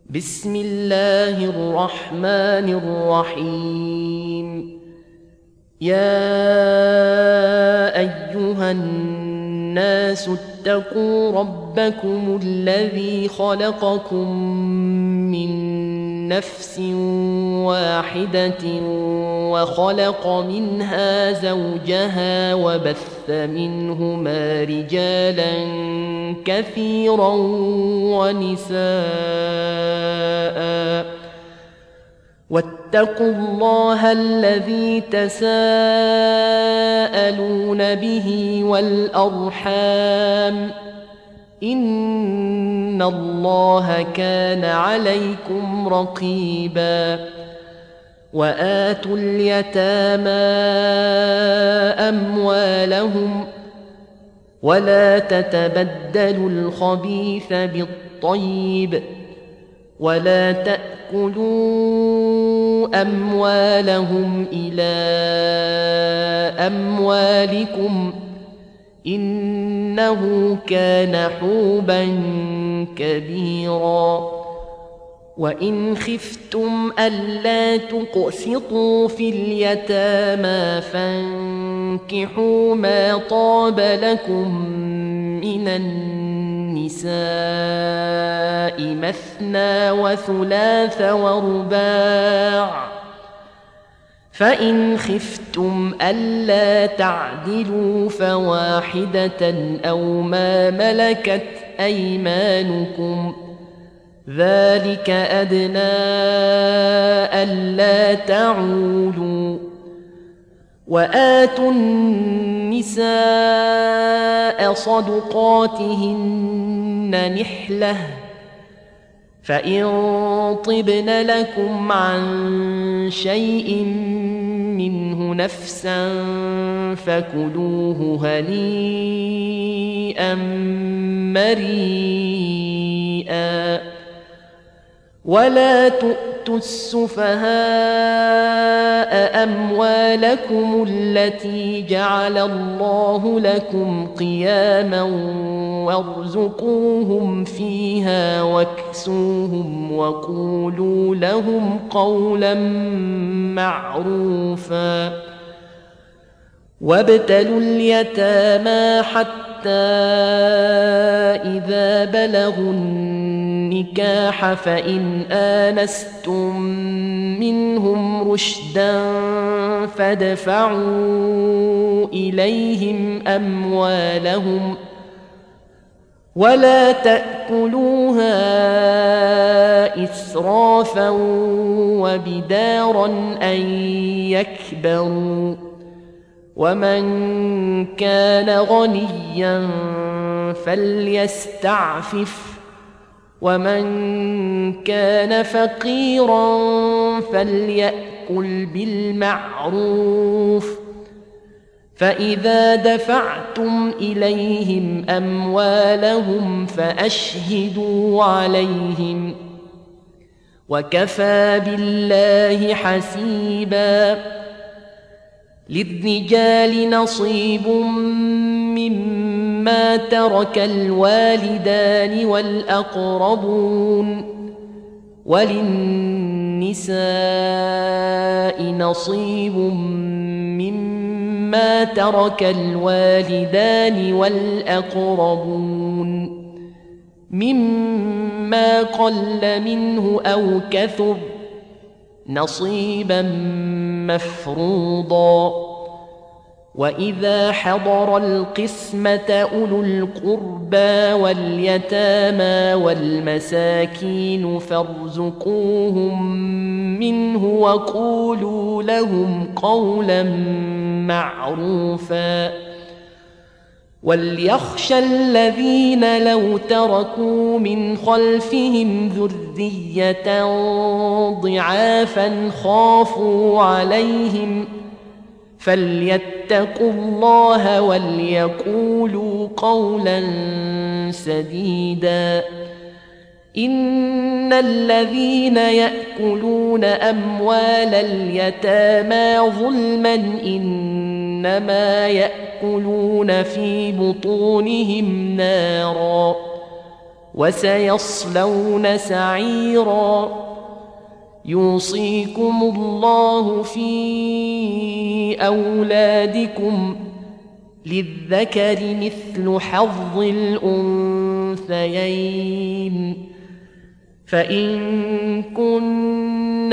بسم الله الرحمن الرحيم. يا أيها الناس اتقوا ربكم الذي خلقكم من نفس واحدة وخلق منها زوجها وبث منهما رجالا كثيرا ونساء واتقوا الله الذي تساءلون به والأرحام إن الله كان عليكم رقيبا. وآتوا اليتامى أموالهم ولا تتبدلوا الخبيث بالطيب ولا تأكلوا أموالهم إلى أموالكم إنه كان حوبا كبيرا. وإن خفتم ألا تقسطوا في اليتامى فانكحوا ما طاب لكم من النساء مثنى وثلاث ورباع، فإن خفتم ألا تعدلوا فواحدة أو ما ملكت أيمانكم ذلك أدنى ألا تعولوا. وآتوا النساء صدقاتهن نحلة فإن طبن لكم عن شيء منه نفسا فكلوه هنيئا مريئا. ولا تؤتوا السفهاء أموالكم التي جعل الله لكم قياما وارزقوهم فيها واكسوهم وقولوا لهم قولا معروفا. وابتلوا اليتامى حتى إذا بلغوا النكاح فإن آنستم منهم رشدا فادفعوا إليهم أموالهم ولا تأكلوها إسرافا وبدارا أن يكبروا. ومن كان غنيا فليستعفف ومن كان فقيرا فليأكل بالمعروف. فإذا دفعتم إليهم أموالهم فأشهدوا عليهم وكفى بالله حسيبا. للرجال نصيب مما ترك الوالدان والأقربون وللنساء نصيب مما ترك الوالدان والأقربون مما قل منه أو كثر نصيبا مفروضا. وإذا حضر القسمة أولو القربى واليتامى والمساكين فارزقوهم منه وقولوا لهم قولا معروفا. وليخشى الذين لو تركوا من خلفهم ذرية ضعافا خافوا عليهم فليتقوا الله وليقولوا قولا سديدا. إن الذين يأكلون أموال اليتامى ظلما إنما يأكلون في بطونهم نارا وسيصلون سعيرا يوصيكم الله في أولادكم للذكر مثل حظ الأنثيين فإن كن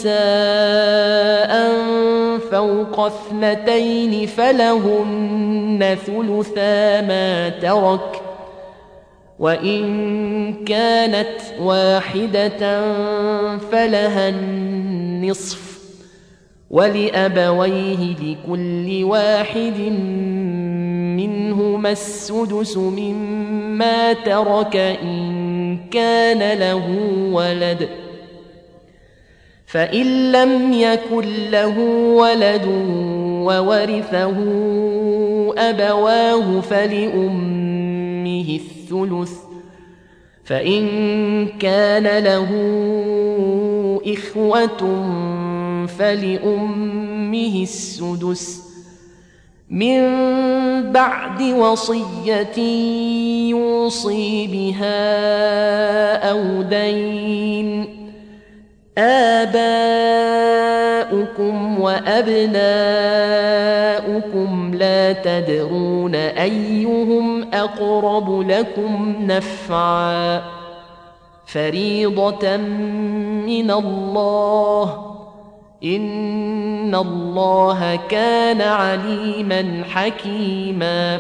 نساء فوق 2 فلهن ثلثا ما ترك وإن كانت واحدة فلها النصف ولأبويه لكل واحد منهما السدس مما ترك إن كان له ولد فإن لم يكن له ولد وورثه أبواه فلأمه الثلث فإن كان له إخوة فلأمه السدس من بعد وصية يوصي بها أو دين آباؤكم وأبناؤكم لا تدرون أيهم أقرب لكم نفعا فريضة من الله إن الله كان عليما حكيما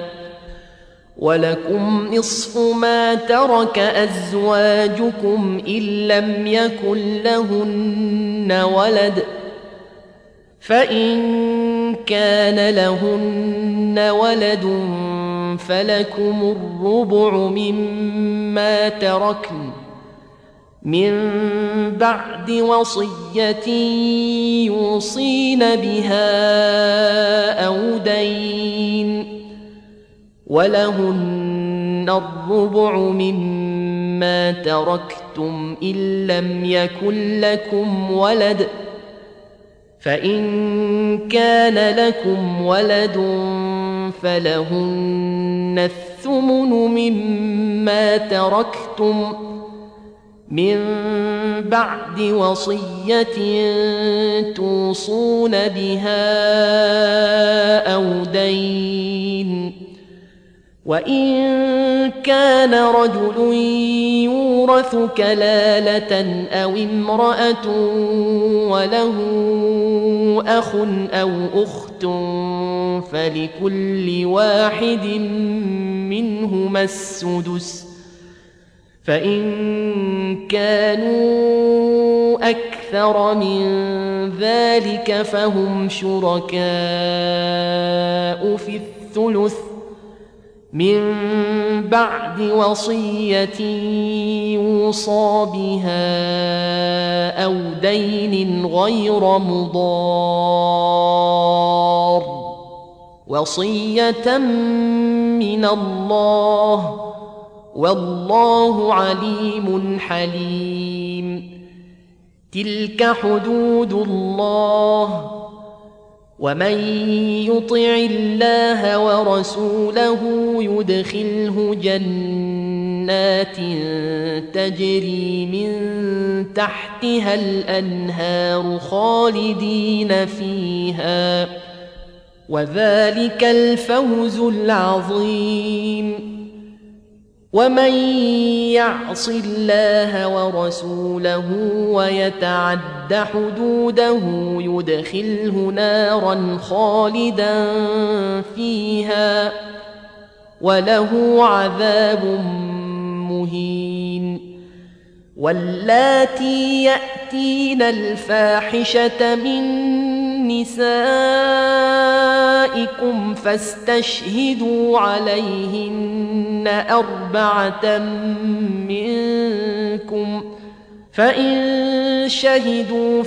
ولكم نصف ما ترك أزواجكم إن لم يكن لهن ولد فإن كان لهن ولد فلكم الربع مما تركن من بعد وصية يوصين بها أو دين ولهن الربع مما تركتم إن لم يكن لكم ولد فإن كان لكم ولد فلهن الثمن مما تركتم من بعد وصية توصون بها أو دين وإن كان رجل يورث كلالة أو امرأة وله أخ أو أخت فلكل واحد منهما السدس فإن كانوا أكثر من ذلك فهم شركاء في الثلث من بعد وصية يوصى بها أو دين غير مضار وصية من الله والله عليم حليم تلك حدود الله ومن يطع الله ورسوله يدخله جنات تجري من تحتها الأنهار خالدين فيها وذلك الفوز العظيم ومن يعص الله ورسوله ويتعد حدوده يدخله نارا خالدا فيها وله عذاب مهين واللاتي يأتين الفاحشة من نسائكم فاستشهدوا عليهن 4 منكم فإن شهدوا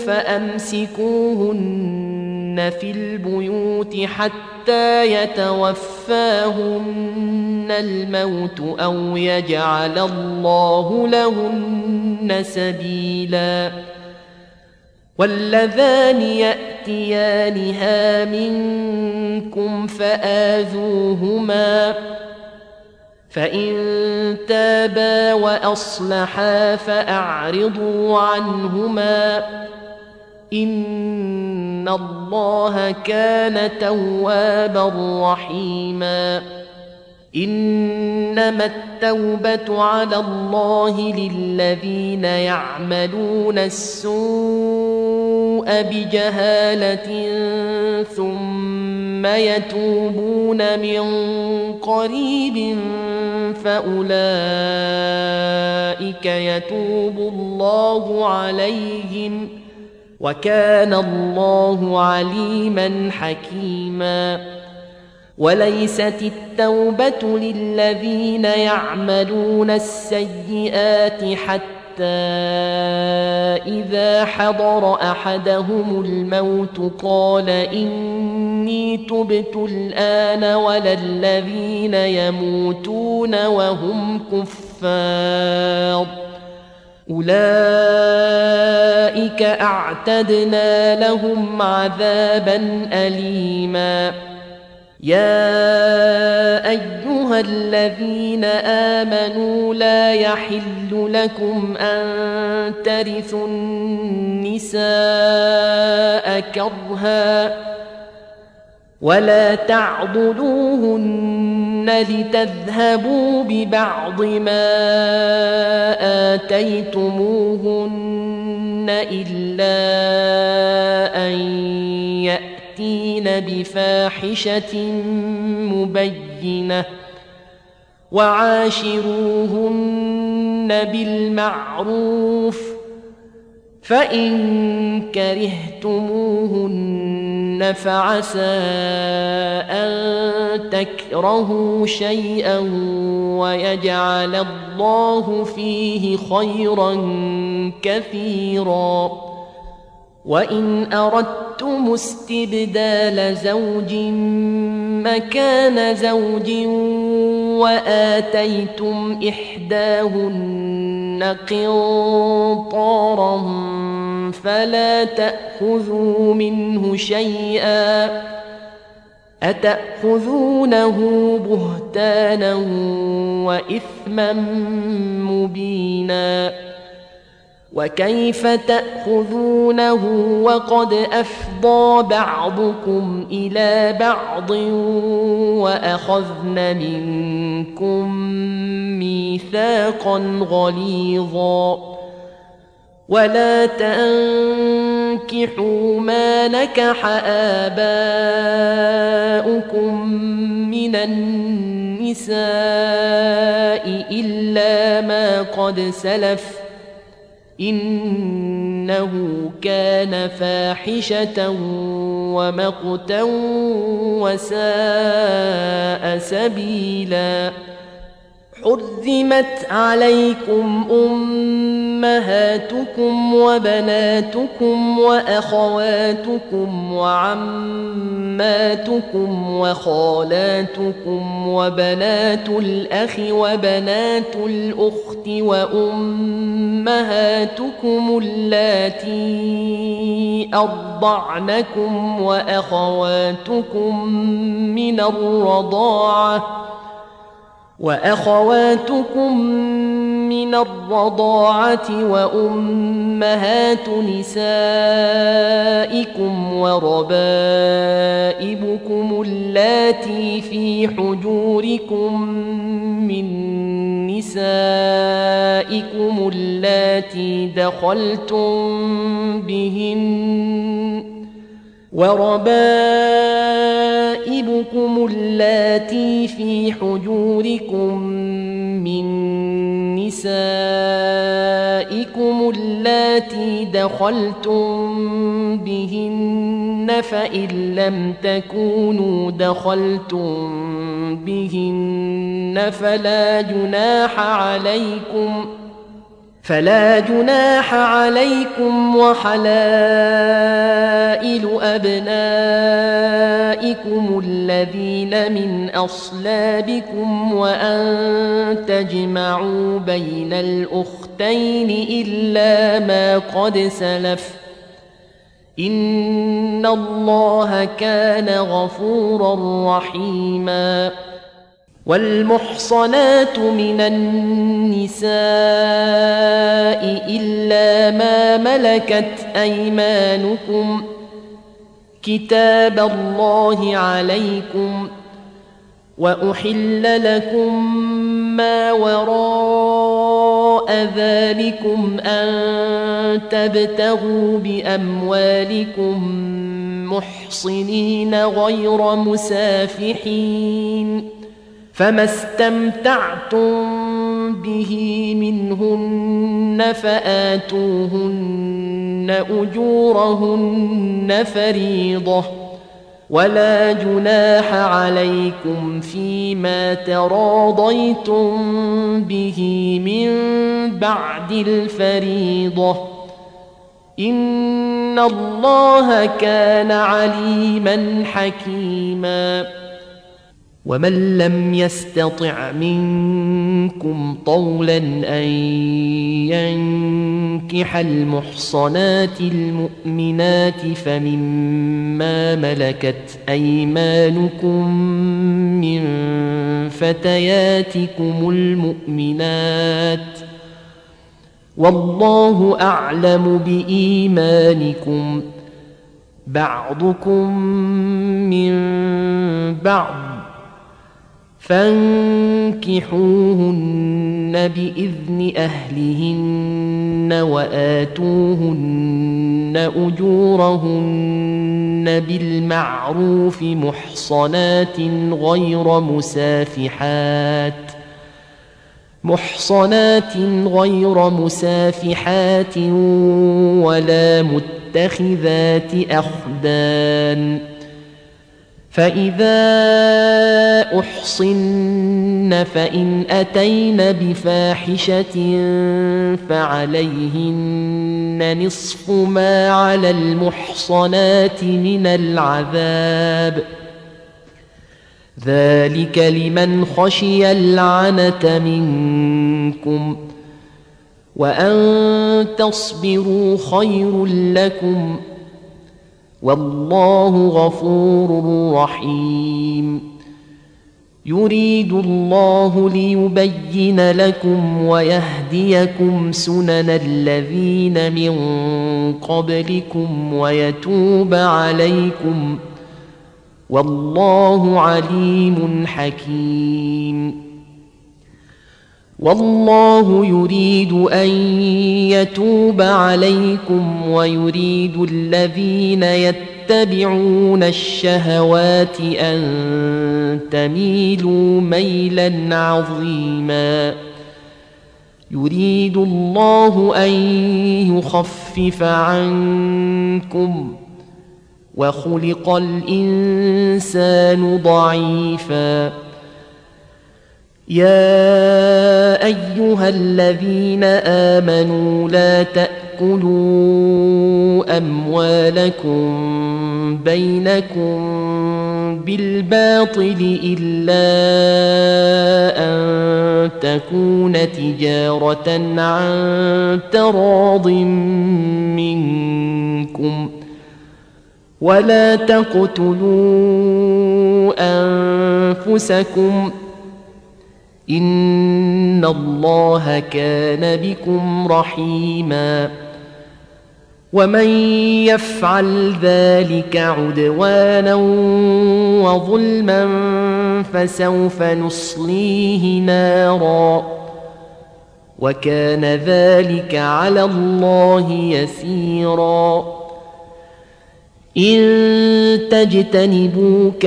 فأمسكوهن في البيوت حتى يتوفاهن الموت أو يجعل الله لهن سبيلا واللذان يأتيانها منكم فإن تابا وأصلحا فأعرضوا عنهما إن الله كان توابا رحيما إنما التوبة على الله للذين يعملون السوء بجهالة ثم يتوبون من قريب فأولئك يتوب الله عليهم وكان الله عليما حكيما وليست التوبة للذين يعملون السيئات حتى إذا حضر أحدهم الموت قال إني تبت الآن ولا الذين يموتون وهم كفار أولئك أعتدنا لهم عذابا أليما يا أيها الذين آمنوا لا يحل لكم أن ترثوا النساء كرها ولا تعضلوهن لتذهبوا ببعض ما آتيتموهن إلا أن يأتين بفاحشة مبينة وعاشروهن بالمعروف فإن كرهتموهن فعسى أن تكرهوا شيئا ويجعل الله فيه خيرا كثيرا وإن أردتم استبدال زوج مكان زوج وآتيتم إحداهن قنطارا فلا تأخذوا منه شيئا أتأخذونه بهتانا وإثما مبينا وكيف تأخذونه وقد أفضى بعضكم إلى بعض وأخذن منكم ميثاقا غليظا ولا تنكحوا ما نكح آباؤكم من النساء إلا ما قد سلف إنه كان فاحشة ومقتا وساء سبيلا حرمت عليكم أمهاتكم وبناتكم وأخواتكم وعماتكم وخالاتكم وبنات الأخ وبنات الأخت وأمهاتكم اللاتي أرضعنكم وأخواتكم من الرضاعة وأمهات نسائكم وربائبكم اللاتي في حجوركم من نسائكم اللاتي دخلتم بهن وربائبكم اللاتي في حجوركم من نسائكم اللاتي دخلتم بهن فإن لم تكونوا دخلتم بهن فلا جناح عليكم وحلائل أبنائكم الذين من أصلابكم وأن تجمعوا بين الأختين إلا ما قد سلف إن الله كان غفورا رحيما والمحصنات من النساء إلا ما ملكت أيمانكم كتاب الله عليكم وأحل لكم ما وراء ذلكم أن تبتغوا بأموالكم محصنين غير مسافحين فما استمتعتم به منهن فآتوهن أجورهن فريضة ولا جناح عليكم فيما تراضيتم به من بعد الفريضة إن الله كان عليما حكيما ومن لم يستطع منكم طولا أن ينكح المحصنات المؤمنات فمما ملكت أيمانكم من فتياتكم المؤمنات والله أعلم بإيمانكم بعضكم من بعض فانكحوهن بإذن أهلهن وآتوهن أجورهن بالمعروف محصنات غير مسافحات ولا متخذات أخدان فإذا أحصن فإن أتين بفاحشة فعليهن نصف ما على المحصنات من العذاب ذلك لمن خشي العنة منكم وأن تصبروا خير لكم والله غفور رحيم يريد الله ليبين لكم ويهديكم سنن الذين من قبلكم ويتوب عليكم والله عليم حكيم والله يريد أن يتوب عليكم ويريد الذين يتبعون الشهوات أن تميلوا ميلا عظيما يريد الله أن يخفف عنكم وخلق الإنسان ضعيفا يا أيها الذين آمنوا لا تأكلوا أموالكم بينكم بالباطل إلا أن تكون تجارة عن تراض منكم ولا تقتلوا أنفسكم إن الله كان بكم رحيما ومن يفعل ذلك عدوانا وظلما فسوف نصليه نارا وكان ذلك على الله يسيرا إن تجتنبوا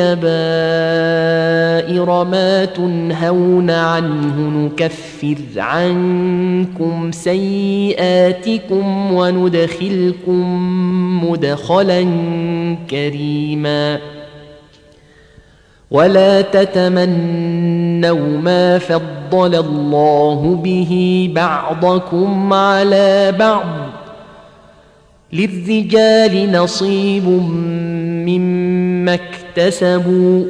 كبائر ما تنهون عنه نكفر عنكم سيئاتكم وندخلكم مدخلا كريما ولا تتمنوا ما فضل الله به بعضكم على بعض للرجال نصيب مما اكتسبوا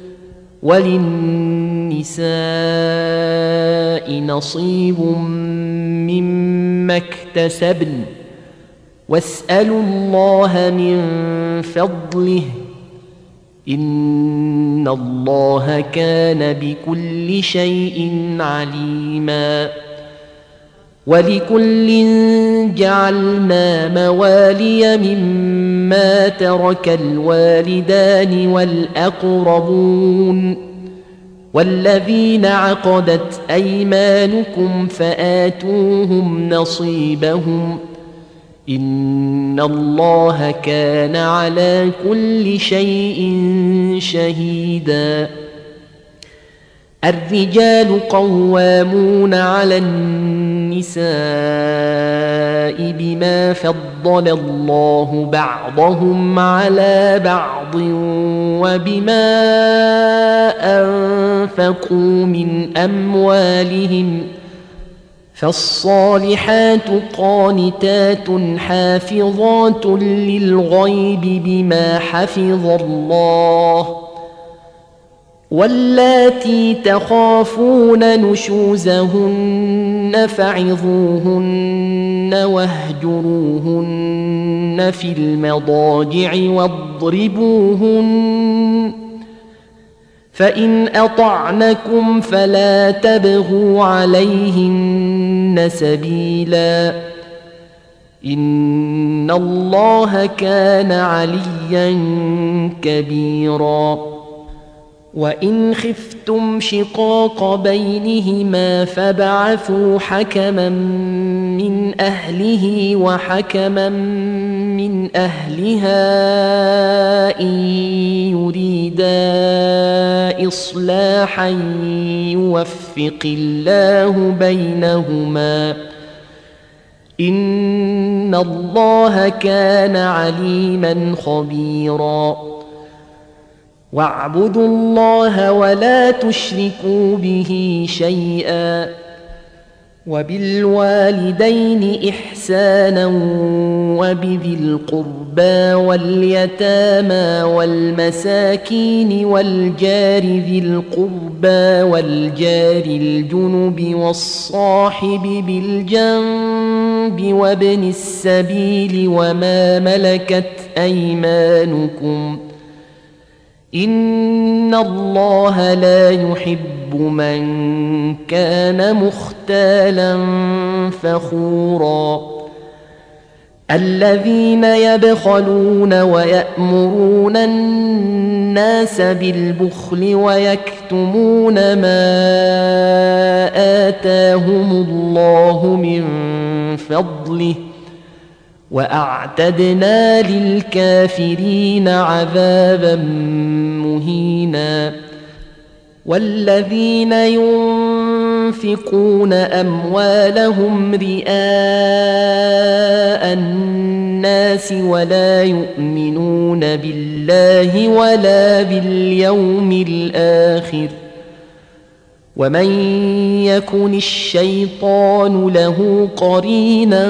وللنساء نصيب مما اكتسبن واسألوا الله من فضله إن الله كان بكل شيء عليما ولكل جعلنا موالي مما ترك الوالدان والأقربون والذين عقدت أيمانكم فآتوهم نصيبهم إن الله كان على كل شيء شهيدا الرجال قوامون على النساء بما فضل الله بعضهم على بعض وبما أنفقوا من أموالهم فالصالحات قانتات حافظات للغيب بما حفظ الله واللاتي تخافون نشوزهن فعظوهن واهجروهن في المضاجع واضربوهن فإن أطعنكم فلا تبغوا عليهن سبيلا إن الله كان عليا كبيرا وإن خفتم شقاق بينهما فابعثوا حكما من أهله وحكما من أهلها إن يريدا إصلاحا يوفق الله بينهما إن الله كان عليما خبيرا واعبدوا الله ولا تشركوا به شيئا وبالوالدين إحسانا وبذي القربى واليتامى والمساكين والجار ذي القربى والجار الجنب والصاحب بالجنب وابن السبيل وما ملكت أيمانكم إن الله لا يحب من كان مختالا فخورا الذين يبخلون ويأمرون الناس بالبخل ويكتمون ما آتاهم الله من فضله وأعتدنا للكافرين عذابا مهينا والذين ينفقون أموالهم رئاء الناس ولا يؤمنون بالله ولا باليوم الآخر ومن يكن الشيطان له قرينا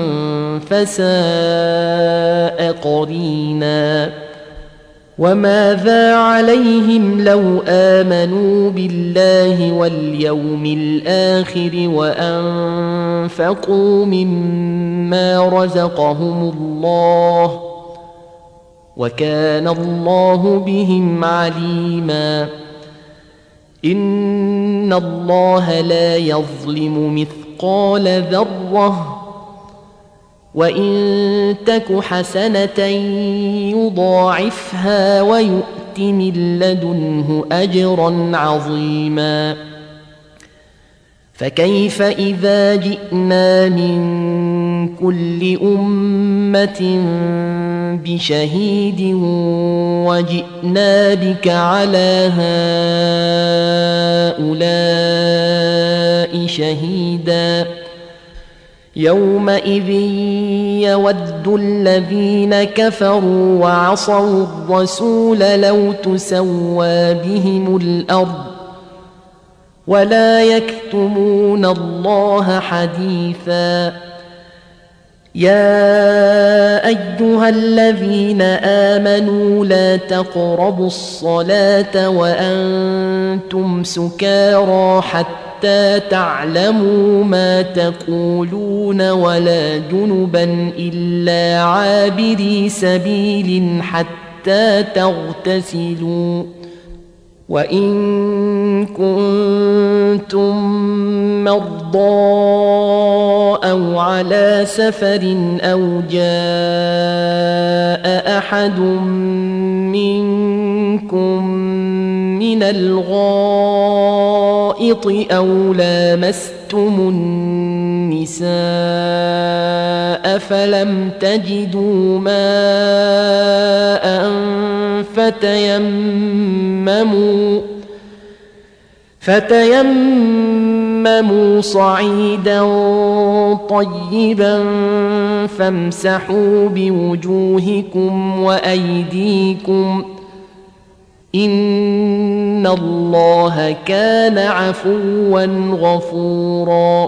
فساء قرينا وماذا عليهم لو آمنوا بالله واليوم الآخر وأنفقوا مما رزقهم الله وكان الله بهم عليما إن الله لا يظلم مثقال ذرة وإن تك حسنة يضاعفها ويؤت من لدنه أجرا عظيما فكيف إذا جئنا من كل أمة بشهيد وجئنا بك على هؤلاء شهيدا يومئذ يود الذين كفروا وعصوا الرسول لو تسوى بهم الأرض ولا يكتمون الله حديثا يا أيها الذين آمنوا لا تقربوا الصلاة وأنتم سكارى حتى تعلموا ما تقولون ولا جنبا إلا عابري سبيل حتى حتى تغتسلوا وإن كنتم مرضى أو على سفر أو جاء أحد منكم من الغائط أو لامستم النساء فلم تجدوا ماء فتيمموا صعيدا طيبا فامسحوا بوجوهكم وأيديكم إن الله كان عفوا غفورا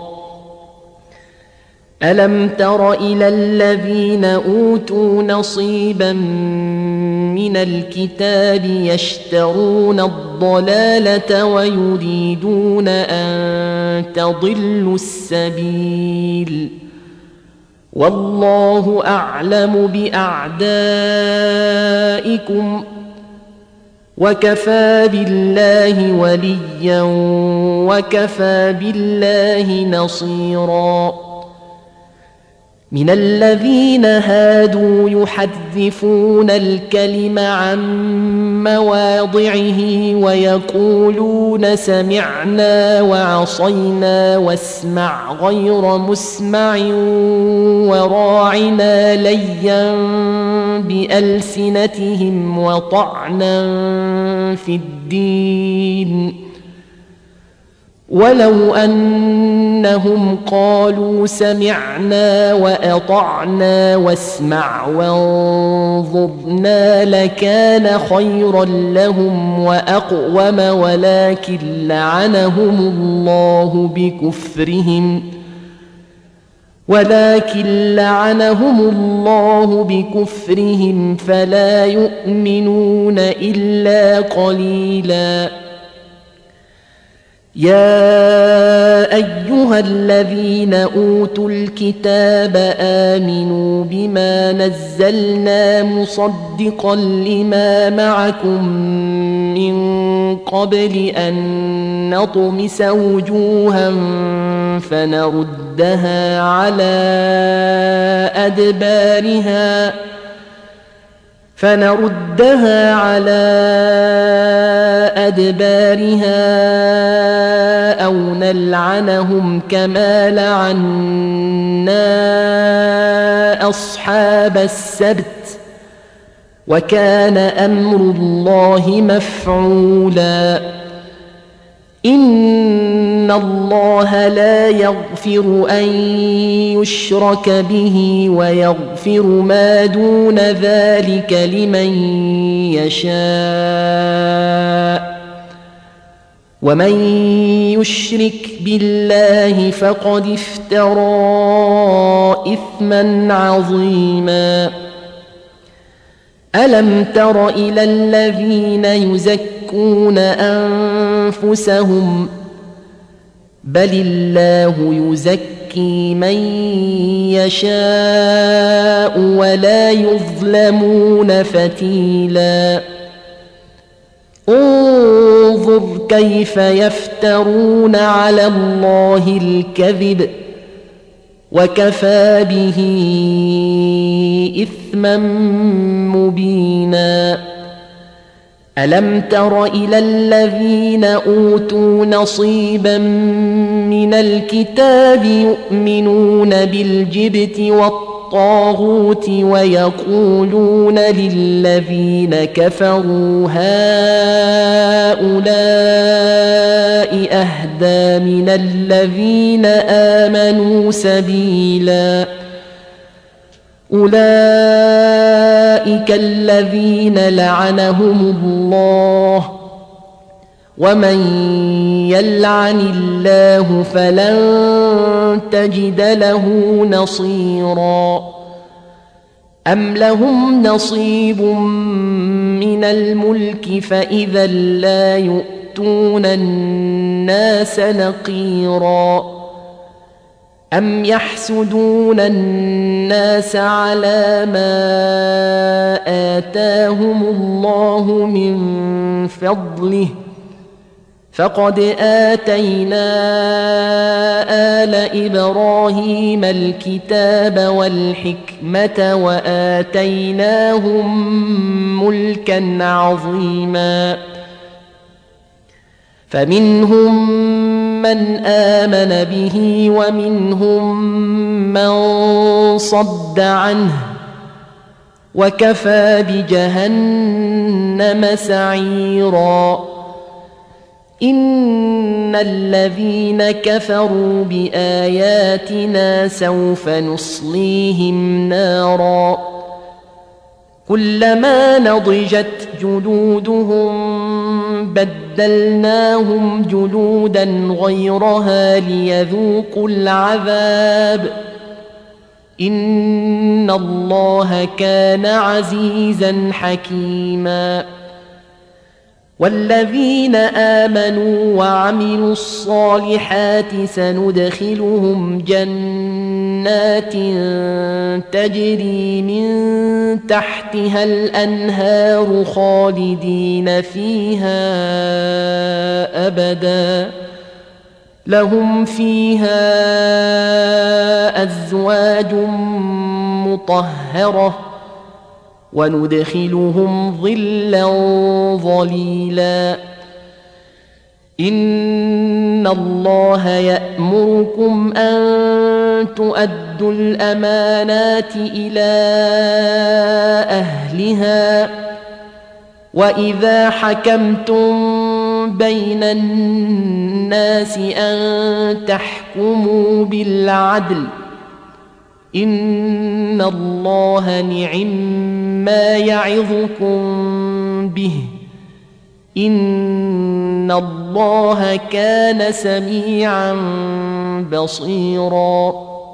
ألم تر إلى الذين أوتوا نصيبا من الكتاب يشترون الضلالة ويريدون أن تضلوا السبيل والله أعلم بأعدائكم وكفى بالله وليا وكفى بالله نصيرا من الذين هادوا يحرفون الكلم عن مواضعه ويقولون سمعنا وعصينا واسمع غير مسمع وراعنا ليا بألسنتهم وطعنا في الدين ولو أنهم قالوا سمعنا وأطعنا واسمع وانظرنا لكان خيرا لهم وأقوم ولكن لعنهم الله بكفرهم فلا يؤمنون إلا قليلا يا أيها الذين أوتوا الكتاب آمنوا بما نزلنا مصدقا لما معكم من قبل أن نطمس وجوها فنردها على أدبارها أو نلعنهم كما لعنا أصحاب السبت وكان أمر الله مفعولا إن الله لا يغفر أن يشرك به ويغفر ما دون ذلك لمن يشاء ومن يشرك بالله فقد افترى إثما عظيما ألم تر إلى الذين يزكون أنفسهم بل الله يزكي من يشاء ولا يظلمون فتيلا انظر كيف يفترون على الله الكذب وكفى به إثما مبينا ألم تر إلى الذين أوتوا نصيبا من الكتاب يؤمنون بالجبت والطاغوت ويقولون للذين كفروا هؤلاء أهدى من الذين آمنوا سبيلا أولئك الذين لعنهم الله ومن يلعن الله فلن تجد له نصيرا أم لهم نصيب من الملك فإذا لا يؤتون الناس نقيرا أم يحسدون الناس على ما آتاهم الله من فضله فقد آتينا آل إبراهيم الكتاب والحكمة وآتيناهم ملكا عظيما فمنهم من آمن به ومنهم من صد عنه وكفى بجهنم سعيرا إن الذين كفروا بآياتنا سوف نصليهم نارا كلما نضجت جلودهم بدلناهم جلودا غيرها ليذوقوا العذاب إن الله كان عزيزا حكيما والذين آمنوا وعملوا الصالحات سندخلهم جنات تجري من تحتها الأنهار خالدين فيها أبدا لهم فيها أزواج مطهرة وندخلهم ظلا ظليلا إن الله يأمركم أن تؤدوا الأمانات إلى أهلها وإذا حكمتم بين الناس أن تحكموا بالعدل إن الله نعما يعظكم به إن الله كان سميعا بصيرا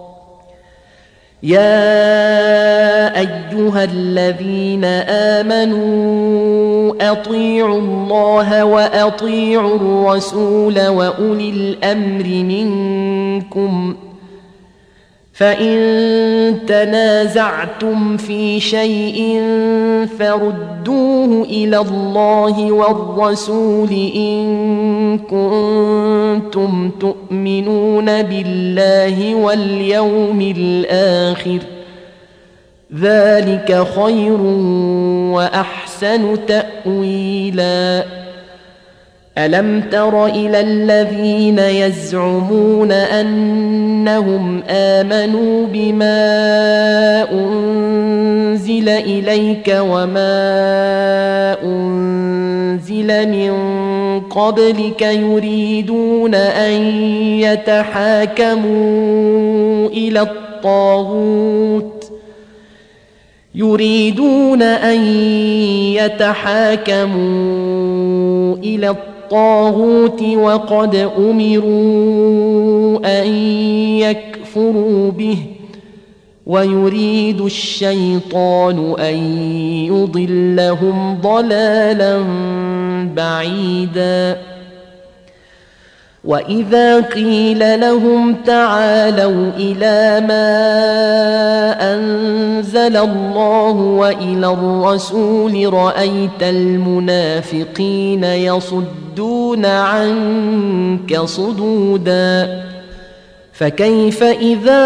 يا أيها الذين آمنوا أطيعوا الله وأطيعوا الرسول وأولي الأمر منكم فإن تنازعتم في شيء فردوه إلى الله والرسول إن كنتم تؤمنون بالله واليوم الآخر ذلك خير وأحسن تأويلا ألم تر إلى الذين يزعمون أنهم آمنوا بما أنزل إليك وما أنزل من قبلك يريدون أن يتحاكموا إلى الطاغوت وقد أمروا أن يكفروا به ويريد الشيطان أن يضلهم ضلالا بعيدا وإذا قيل لهم تعالوا إلى ما أنزل الله وإلى الرسول رأيت المنافقين يصدون عنك صدودا فكيف إذا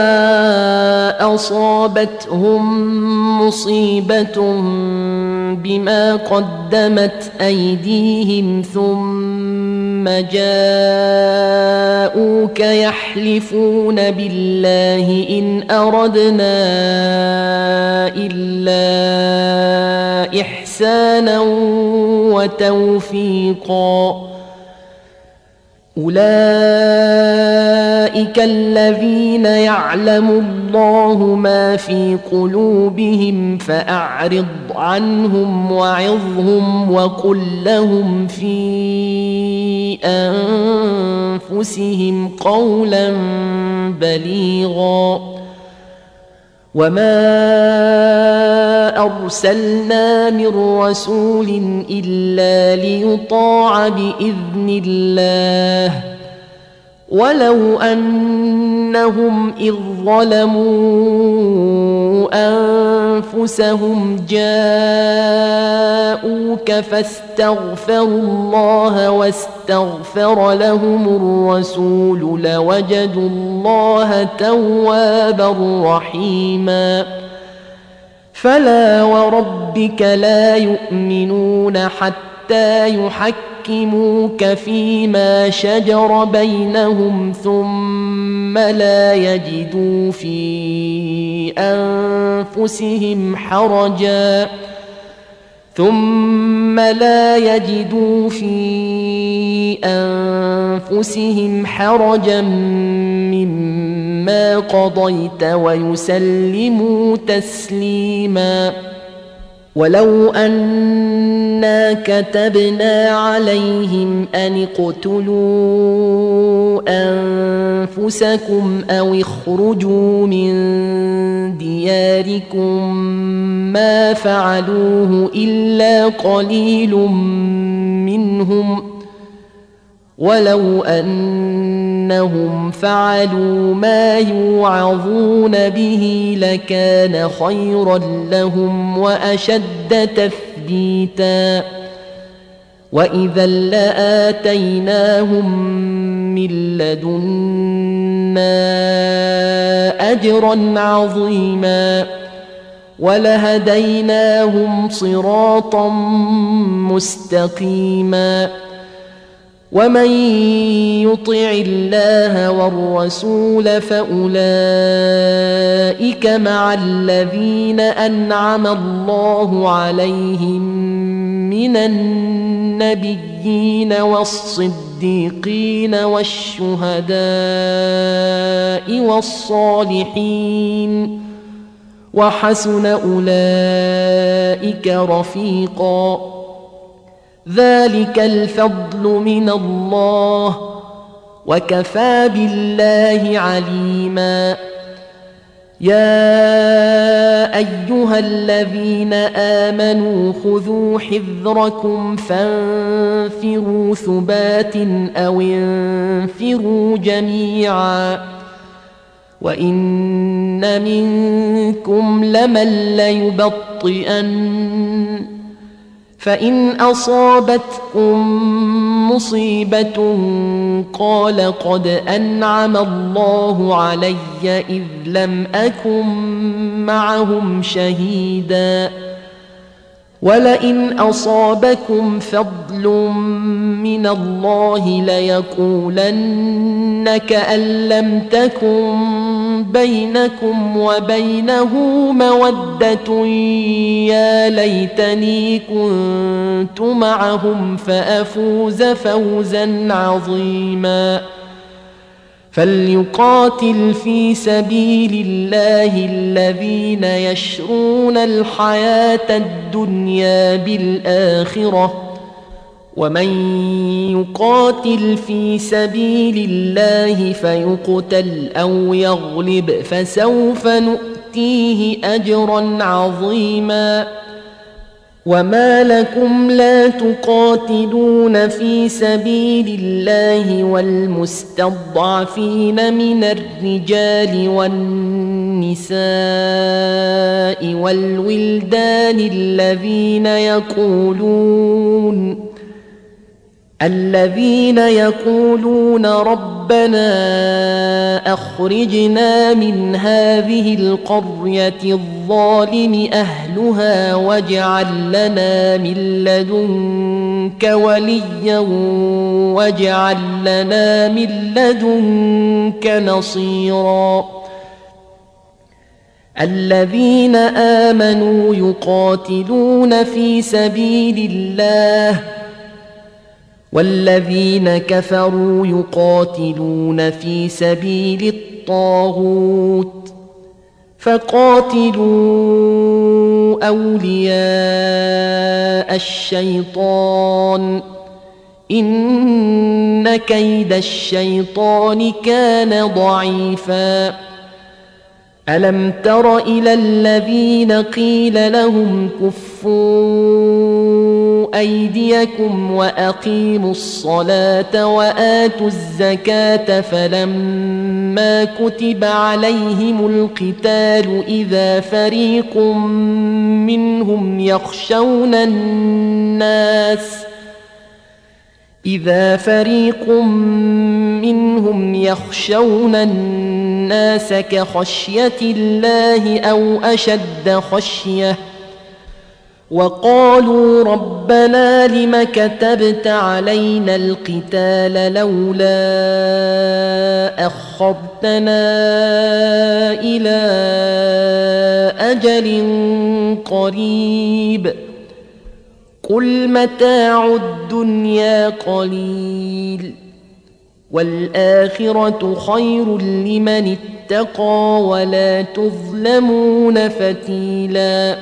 أصابتهم مصيبة بما قدمت أيديهم ثم جاءوك يحلفون بالله إن أردنا إلا إحسانا وتوفيقا أولئك الذين يعلم الله ما في قلوبهم فأعرض عنهم وعظهم وقل لهم في أنفسهم قولا بليغا وما أرسلنا من رسول إلا ليطاع بإذن الله ولو أن أنهم إذ ظلموا أنفسهم جاءوك فاستغفروا الله واستغفر لهم الرسول لوجدوا الله توابا رحيما فلا وربك لا يؤمنون حتى يحكموك فيما شجر بينهم ثم لا يجدوا في أنفسهم حرجا مما قضيت ويسلموا تسليما ولو أنا كتبنا عليهم أن اقتلوا أنفسكم أو اخرجوا من دياركم ما فعلوه إلا قليل منهم ولو أنهم فعلوا ما يوعظون به لكان خيرا لهم وأشد تثبيتا وإذا لآتيناهم من لدنا أجرا عظيما ولهديناهم صراطا مستقيما ومن يطع الله والرسول فأولئك مع الذين أنعم الله عليهم من النبيين والصديقين والشهداء والصالحين وحسن أولئك رفيقا ذلك الفضل من الله وكفى بالله عليما يا أيها الذين آمنوا خذوا حذركم فانفروا ثبات أو انفروا جميعا وإن منكم لمن ليبطئن فإن أصابتكم مصيبة قال قد أنعم الله علي إذ لم أكن معهم شهيدا ولئن أصابكم فضل من الله ليقولن كأن لم تكن بينكم وبينه مودة يا ليتني كنت معهم فأفوز فوزا عظيما فليقاتل في سبيل الله الذين يشرون الحياة الدنيا بالآخرة ومن يقاتل في سبيل الله فيقتل أو يغلب فسوف نؤتيه أجرا عظيما وما لكم لا تقاتلون في سبيل الله والمستضعفين من الرجال والنساء والولدان الذين يقولون ربنا أخرجنا من هذه القرية الظالم أهلها واجعل لنا من لدنك وليا واجعل لنا من لدنك نصيرا الذين آمنوا يقاتلون في سبيل الله والذين كفروا يقاتلون في سبيل الطاغوت فقاتلوا أولياء الشيطان إن كيد الشيطان كان ضعيفا ألم تر إلى الذين قيل لهم كفوا أيديكم وأقيموا الصلاة وآتوا الزكاة فلما كتب عليهم القتال إذا فريق منهم يخشون الناس كخشية الله أو أشد خشية وقالوا ربنا لم كتبت علينا القتال لولا أخرتنا إلى أجل قريب قل متاع الدنيا قليل والآخرة خير لمن اتقى ولا تظلمون فتيلا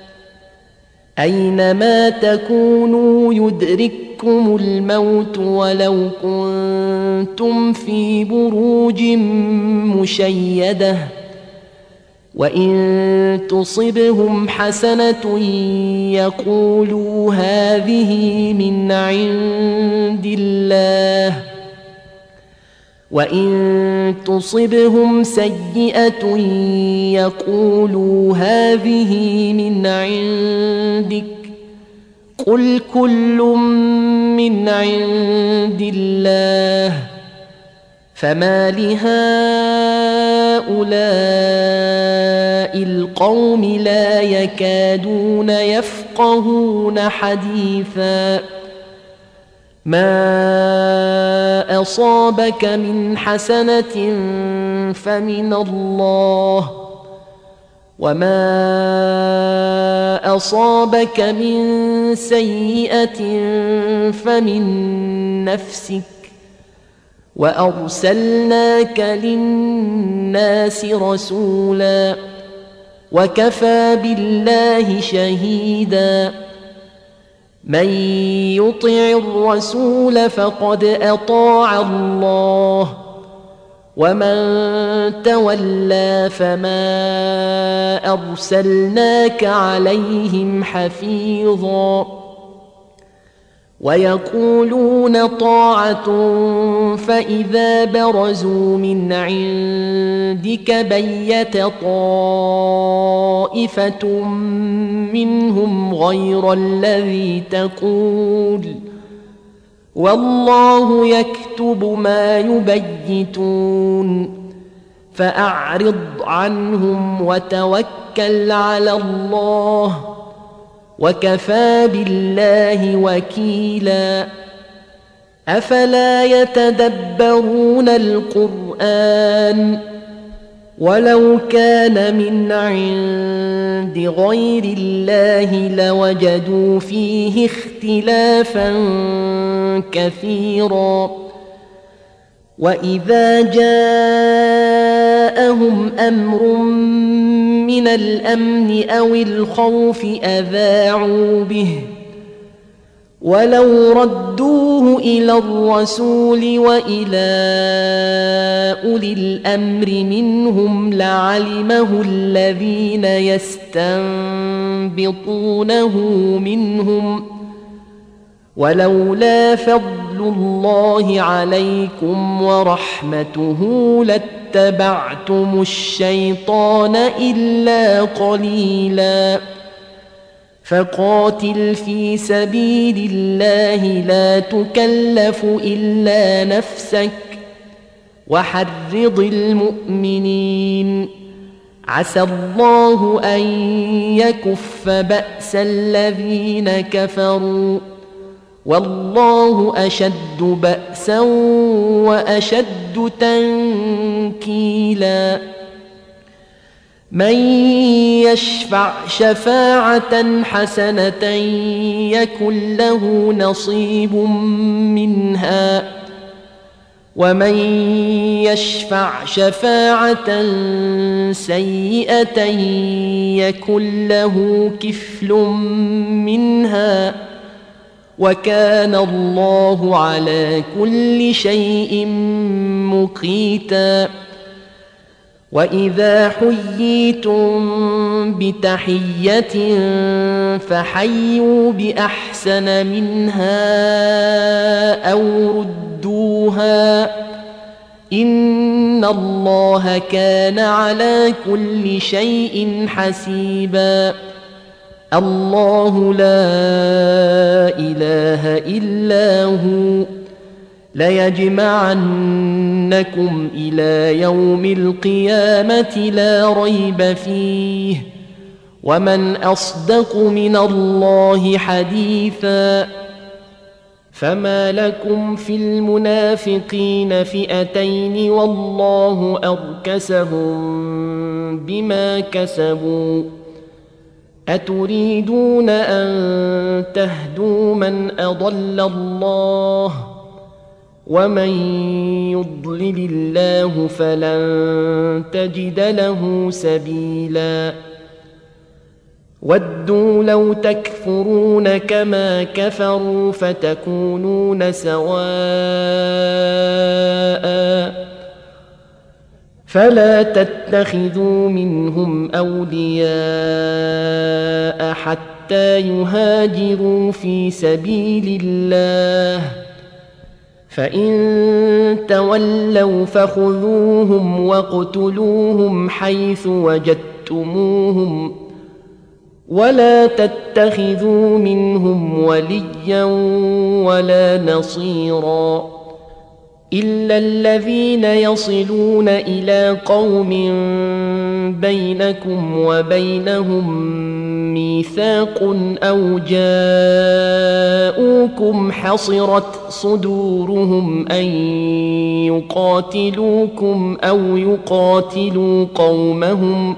أينما تكونوا يدرككم الموت ولو كنتم في بروج مشيدة وإن تصبهم حسنة يقولوا هذه من عند الله وإن تصبهم سيئة يقولوا هذه من عندك قل كل من عند الله فما لهؤلاء القوم لا يكادون يفقهون حديثا ما أصابك من حسنة فمن الله وما أصابك من سيئة فمن نفسك وأرسلناك للناس رسولا وكفى بالله شهيدا من يطع الرسول فقد أطاع الله ومن تولى فما أرسلناك عليهم حفيظا ويقولون طاعة فإذا برزوا من عندك بيت طائفة منهم غير الذي تقول والله يكتب ما يبيتون فأعرض عنهم وتوكل على الله وكفى بالله وكيلا أفلا يتدبرون القرآن ولو كان من عند غير الله لوجدوا فيه اختلافا كثيرا وإذا جاءهم أمر من الأمن أو الخوف أذاعوا به ولو ردوه إلى الرسول وإلى أولي الأمر منهم لعلمه الذين يستنبطونه منهم ولولا فضل الله عليكم ورحمته لاتبعتم الشيطان إلا قليلا فقاتل في سبيل الله لا تكلف إلا نفسك وحرض المؤمنين عسى الله أن يكف بأس الذين كفروا والله أشد بأسا وأشد تنكيلا من يشفع شفاعة حسنة يكن له نصيب منها ومن يشفع شفاعة سيئة يكن له كفل منها وكان الله على كل شيء مقيتا وإذا حييتم بتحية فحيوا بأحسن منها أو ردوها إن الله كان على كل شيء حسيبا الله لا إله إلا هو ليجمعنكم إلى يوم القيامة لا ريب فيه ومن أصدق من الله حديثا فما لكم في المنافقين فئتين والله أركسهم بما كسبوا أتريدون أن تهدوا من أضل الله ومن يضلل الله فلن تجد له سبيلا ودوا لو تكفرون كما كفروا فتكونون سواء فلا تتخذوا منهم أولياء حتى يهاجروا في سبيل الله فإن تولوا فخذوهم واقتلوهم حيث وجدتموهم ولا تتخذوا منهم وليا ولا نصيرا إلا الذين يصلون إلى قوم بينكم وبينهم ميثاق أو جاءوكم حصرت صدورهم أن يقاتلوكم أو يقاتلوا قومهم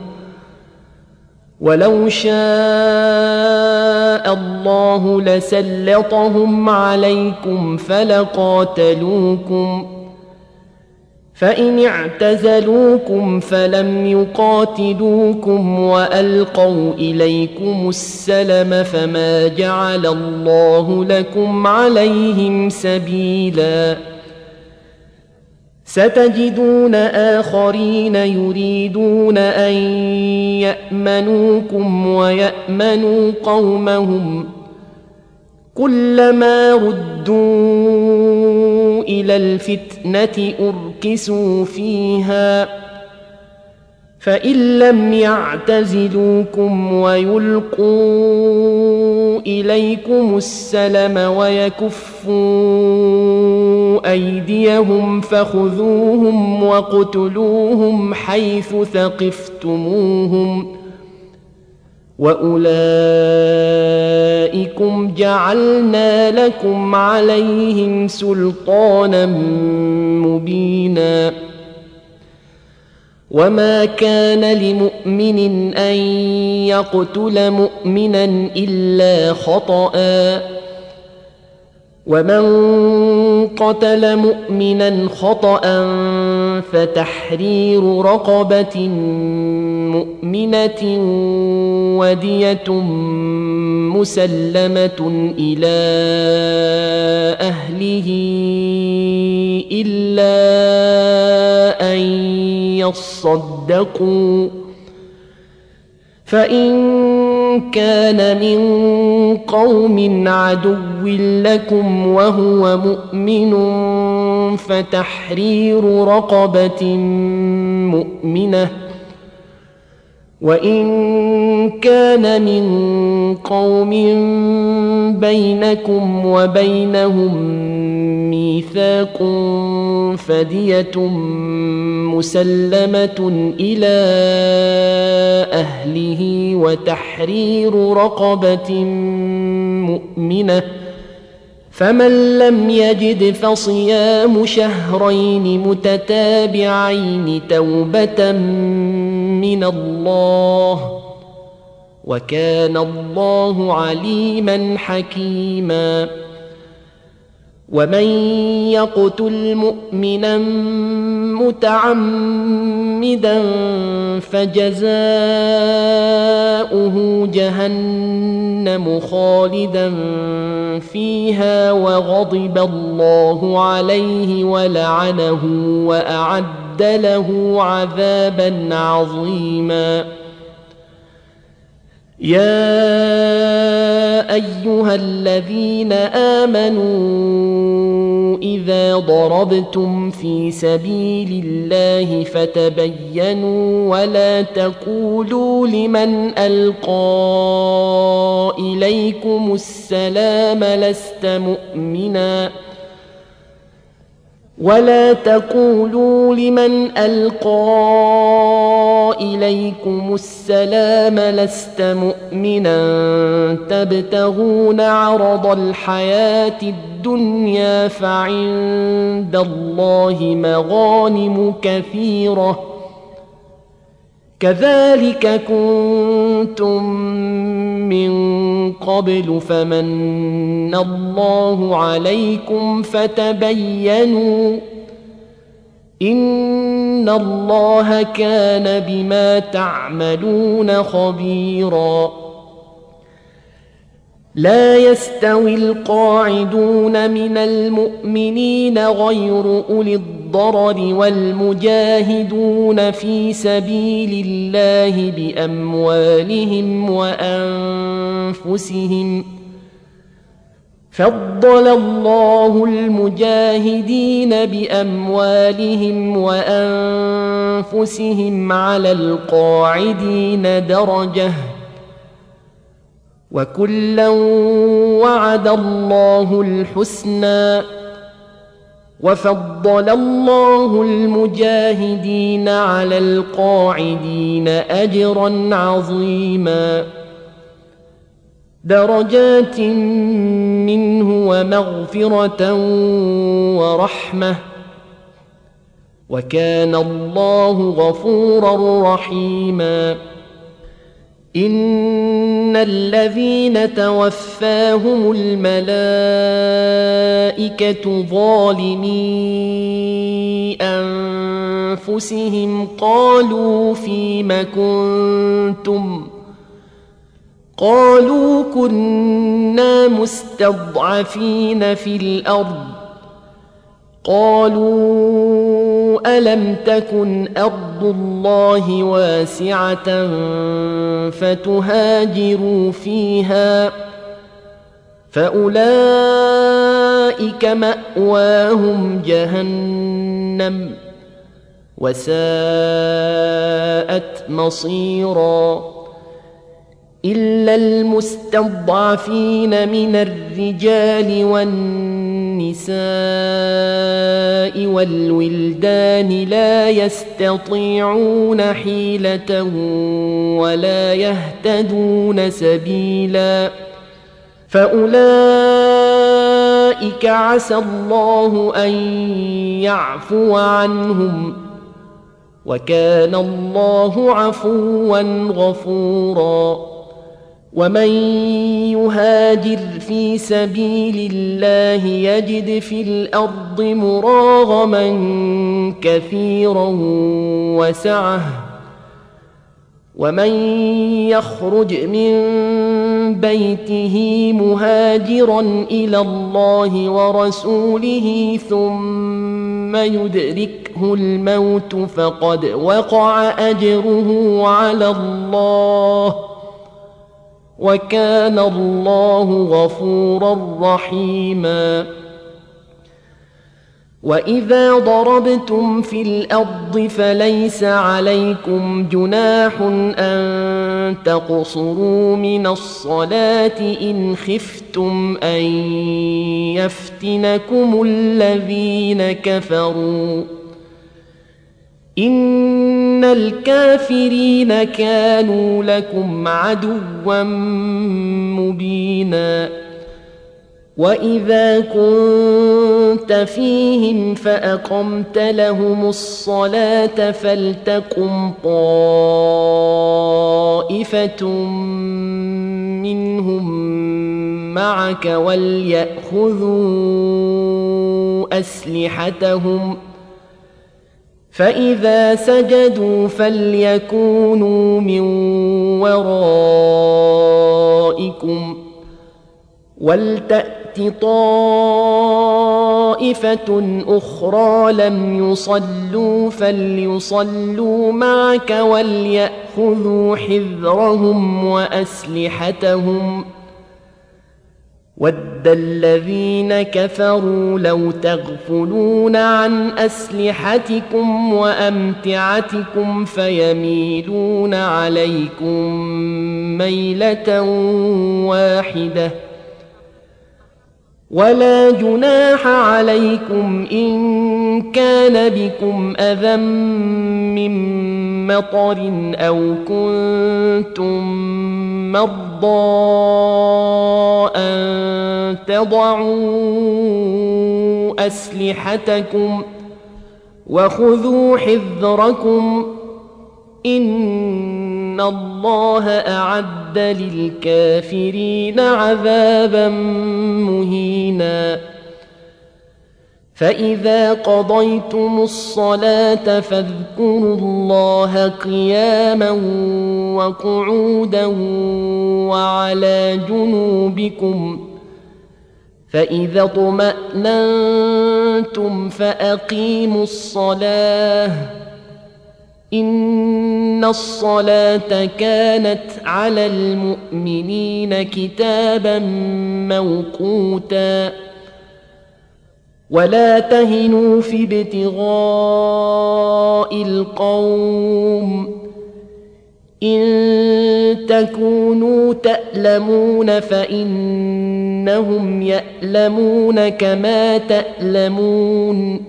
ولو شاء الله لسلطهم عليكم فلقاتلوكم فإن اعتزلوكم فلم يقاتلوكم وألقوا إليكم السلم فما جعل الله لكم عليهم سبيلا ستجدون آخرين يريدون أن يأمنوكم ويأمنوا قومهم كلما ردوا إلى الفتنة أركسوا فيها فإن لم يعتزلوكم ويلقوا إليكم السلم ويكفوا أيديهم فخذوهم واقتلوهم حيث ثقفتموهم وأولئكم جعلنا لكم عليهم سلطانا مبينا وما كان لمؤمن أن يقتل مؤمنا إلا خطأ ومن قتل مؤمنا خطأ فتحرير رقبة مؤمنة ودية مسلمة إلى أهله إلا أن يصدقوا فإن كان من قوم عدو لكم وهو مؤمن فتحرير رقبة مؤمنة وإن كان من قوم بينكم وبينهم ميثاق فدية مسلمة إلى أهله وتحرير رقبة مؤمنة فمن لم يجد فصيام شهرين متتابعين توبة من الله وكان الله عليما حكيما ومن يقتل مؤمنا متعمدا فجزاؤه جهنم خالدا فيها وغضب الله عليه ولعنه وأعد له عذابا عظيما. يا أيها الذين آمنوا إذا ضربتم في سبيل الله فتبينوا ولا تقولوا لمن ألقى إليكم السلام لست مؤمنا تبتغون عرض الحياة الدنيا فعند الله مغانم كثيرة كذلك كنتم من قبل فمن الله عليكم فتبينوا إن الله كان بما تعملون خبيرا. لا يستوي القاعدون من المؤمنين غير أولي الضرر والمجاهدون في سبيل الله بأموالهم وأنفسهم فضل الله المجاهدين بأموالهم وأنفسهم على القاعدين درجة وكلا وعد الله الحسنى وفضل الله المجاهدين على القاعدين أجرا عظيما درجات منه ومغفرة ورحمة وكان الله غفورا رحيما. إن الذين توفاهم الملائكة ظالمي أنفسهم قالوا فيم كنتم قالوا كنا مستضعفين في الأرض قالوا ألم تكن أرض الله واسعة فتهاجروا فيها فأولئك مأواهم جهنم وساءت مصيرا. إلا المستضعفين من الرجال والنساء والولدان لا يستطيعون حيلة ولا يهتدون سبيلا فأولئك عسى الله أن يعفو عنهم وكان الله عفوا غفورا. ومن يهاجر في سبيل الله يجد في الأرض مراغما كثيرا وسعة ومن يخرج من بيته مهاجرا إلى الله ورسوله ثم يدركه الموت فقد وقع أجره على الله وكان الله غفورا رحيما. وإذا ضربتم في الأرض فليس عليكم جناح أن تقصروا من الصلاة إن خفتم أن يفتنكم الذين كفروا إن الكافرين كانوا لكم عدوا مبينا. وإذا كنت فيهم فأقمت لهم الصلاة فلتقم طائفة منهم معك وليأخذوا أسلحتهم فإذا سجدوا فليكونوا من ورائكم ولتأت طائفة أخرى لم يصلوا فليصلوا معك وليأخذوا حذرهم وأسلحتهم ود الذين كفروا لو تغفلون عن أسلحتكم وأمتعتكم فيميلون عليكم ميلة واحدة ولا جناح عليكم إن كان بكم أذى من مطر أو كنتم مرضى أن تضعوا أسلحتكم وخذوا حذركم إن الله أعد للكافرين عذابا مهينا فإذا قضيتم الصلاة فاذكروا الله قياما وقعودا وعلى جنوبكم فإذا اطمأننتم فأقيموا الصلاة إن الصلاة كانت على المؤمنين كتابا موقوتا ولا تهنوا في ابتغاء القوم إن تكونوا تألمون فإنهم يألمون كما تألمون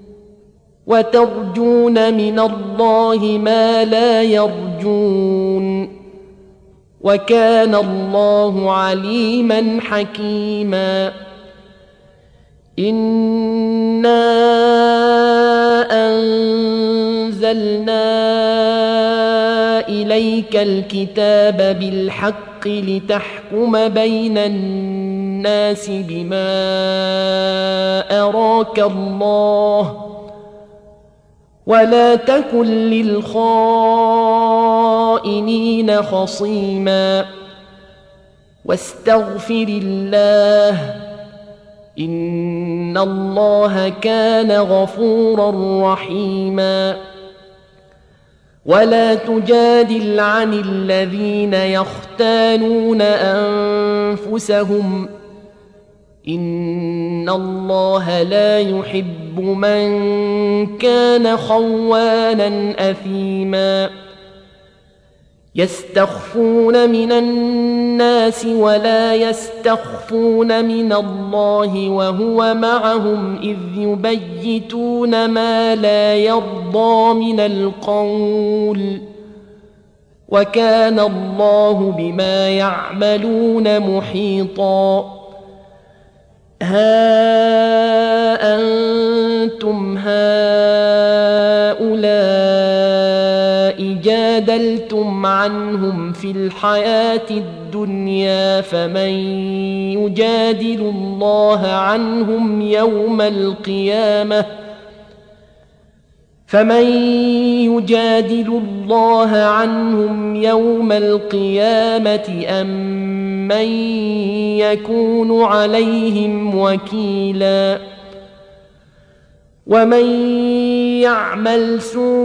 وترجون من الله ما لا يرجون وكان الله عليما حكيما إنا أنزلنا إليك الكتاب بالحق لتحكم بين الناس بما أراك الله ولا تكن للخائنين خصيما واستغفر الله إن الله كان غفورا رحيما ولا تجادل عن الذين يختانون أنفسهم إن الله لا يحب من كان خوانا أثيما يستخفون من الناس ولا يستخفون من الله وهو معهم إذ يبيتون ما لا يرضى من القول وكان الله بما يعملون محيطا ها أنتم هؤلاء جادلتم عنهم في الحياة الدنيا فمن يجادل الله عنهم يوم القيامة أم من يكون عليهم وكيلا ومن يعمل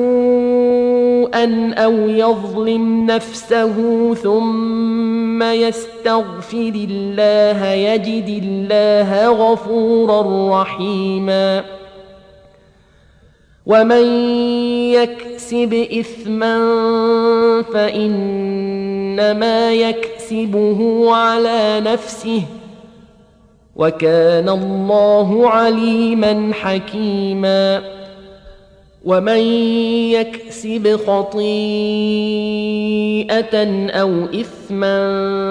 سوءا أو يظلم نفسه ثم يستغفر الله يجد الله غفورا رحيما ومن يكسب إثما فإنما يكسبه على نفسه وكان الله عليما حكيما ومن يكسب خطيئة أو إثما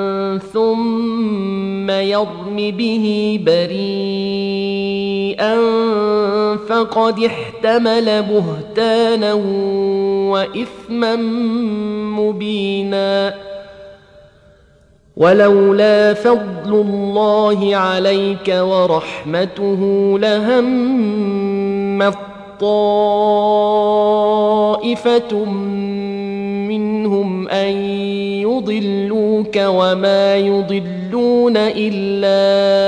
ثم يرم به بريئا فقد احتمل بهتانا وإثما مبينا ولولا فضل الله عليك ورحمته لهمت طائفة منهم أن يضلوك وما يضلون إلا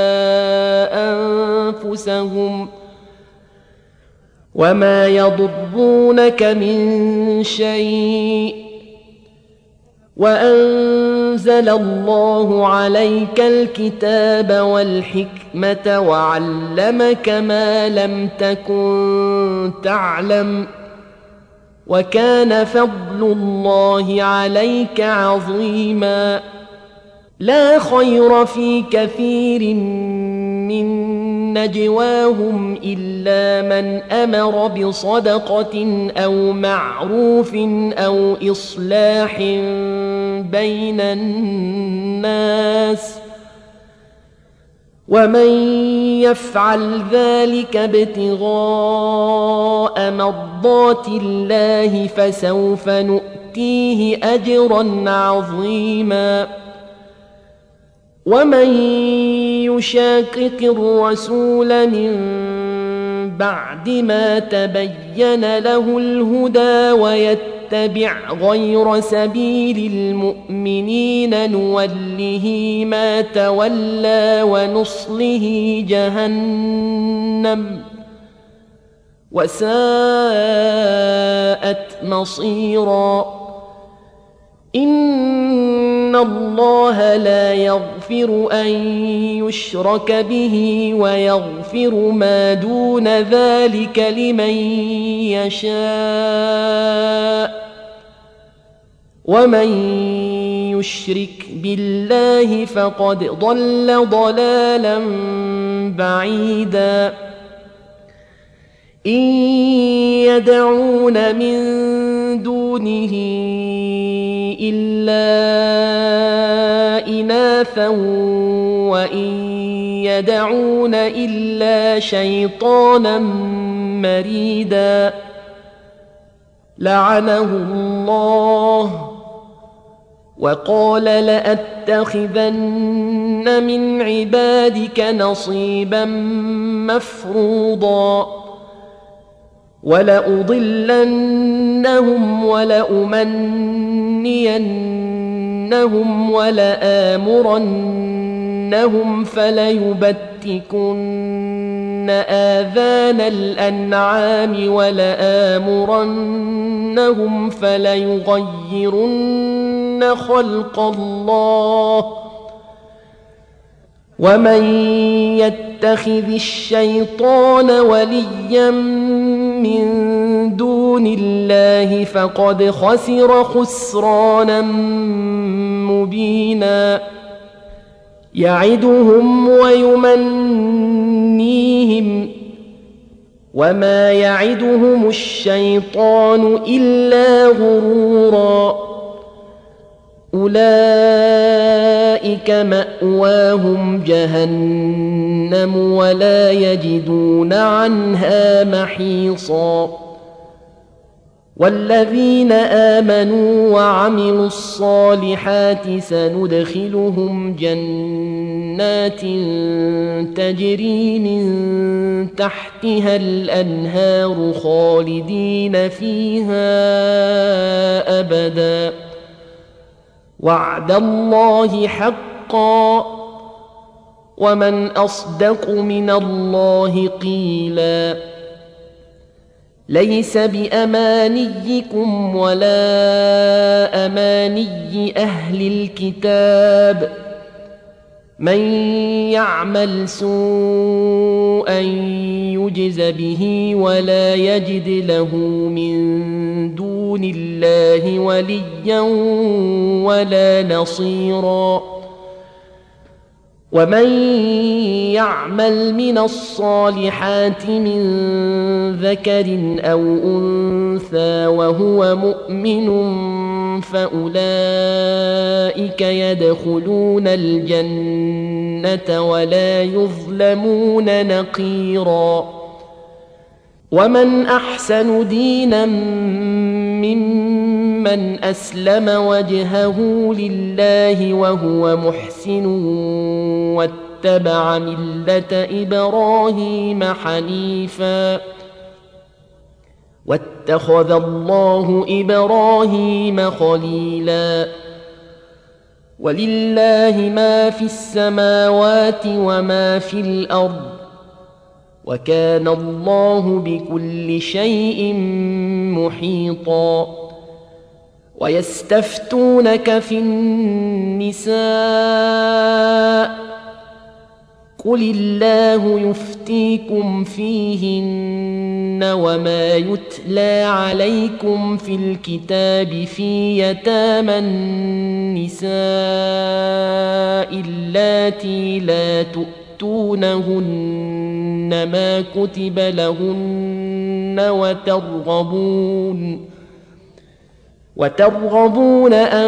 أنفسهم وما يضرونك من شيء وأنزل الله عليك الكتاب والحكمة وعلمك ما لم تكن تعلم وكان فضل الله عليك عظيما لا خير في كثير من نجواهم إلا من أمر بصدقة أو معروف أو إصلاح بين الناس ومن يفعل ذلك ابتغاء مرضات الله فسوف نؤتيه أجرا عظيما ومن يشاقق الرسول من بعد ما تبين له الهدى ويتبع غير سبيل المؤمنين نوله ما تولى ونصله جهنم وساءت مصيرا إن الله لا يغفر أن يشرك به ويغفر ما دون ذلك لمن يشاء ومن يشرك بالله فقد ضل ضلالا بعيدا إن يدعون من دونه إلا إناثا وإن يدعون إلا شيطانا مريدا لعنه الله وقال لأتخذن من عبادك نصيبا مفروضا ولأضلنهم ولأمنينهم ولآمرنهم فليبتكن آذان الأنعام ولآمرنهم فليغيرن خلق الله ومن يتخذ الشيطان وليا من دون الله فقد خسر خسرانا مبينا يعدهم ويمنيهم وما يعدهم الشيطان إلا غرورا أولئك مأواهم جهنم ولا يجدون عنها محيصا والذين آمنوا وعملوا الصالحات سندخلهم جنات تجري من تحتها الأنهار خالدين فيها أبدا وعد الله حقا ومن أصدق من الله قيلا ليس بأمانيكم ولا أماني أهل الكتاب من يعمل سوءا يجز به ولا يجد له من دون الله وليا ولا نصيرا ومن يعمل من الصالحات من ذكر أو أنثى وهو مؤمن فأولئك يدخلون الجنة ولا يظلمون نقيرا ومن أحسن دينا ممن ممن أسلم وجهه لله وهو محسن واتبع ملة إبراهيم حنيفا واتخذ الله إبراهيم خليلا ولله ما في السماوات وما في الأرض وكان الله بكل شيء محيطا ويستفتونك في النساء قل الله يفتيكم فيهن وما يتلى عليكم في الكتاب في يتامى النساء اللاتي لا تؤتونهن ما كتب لهن وترغبون أن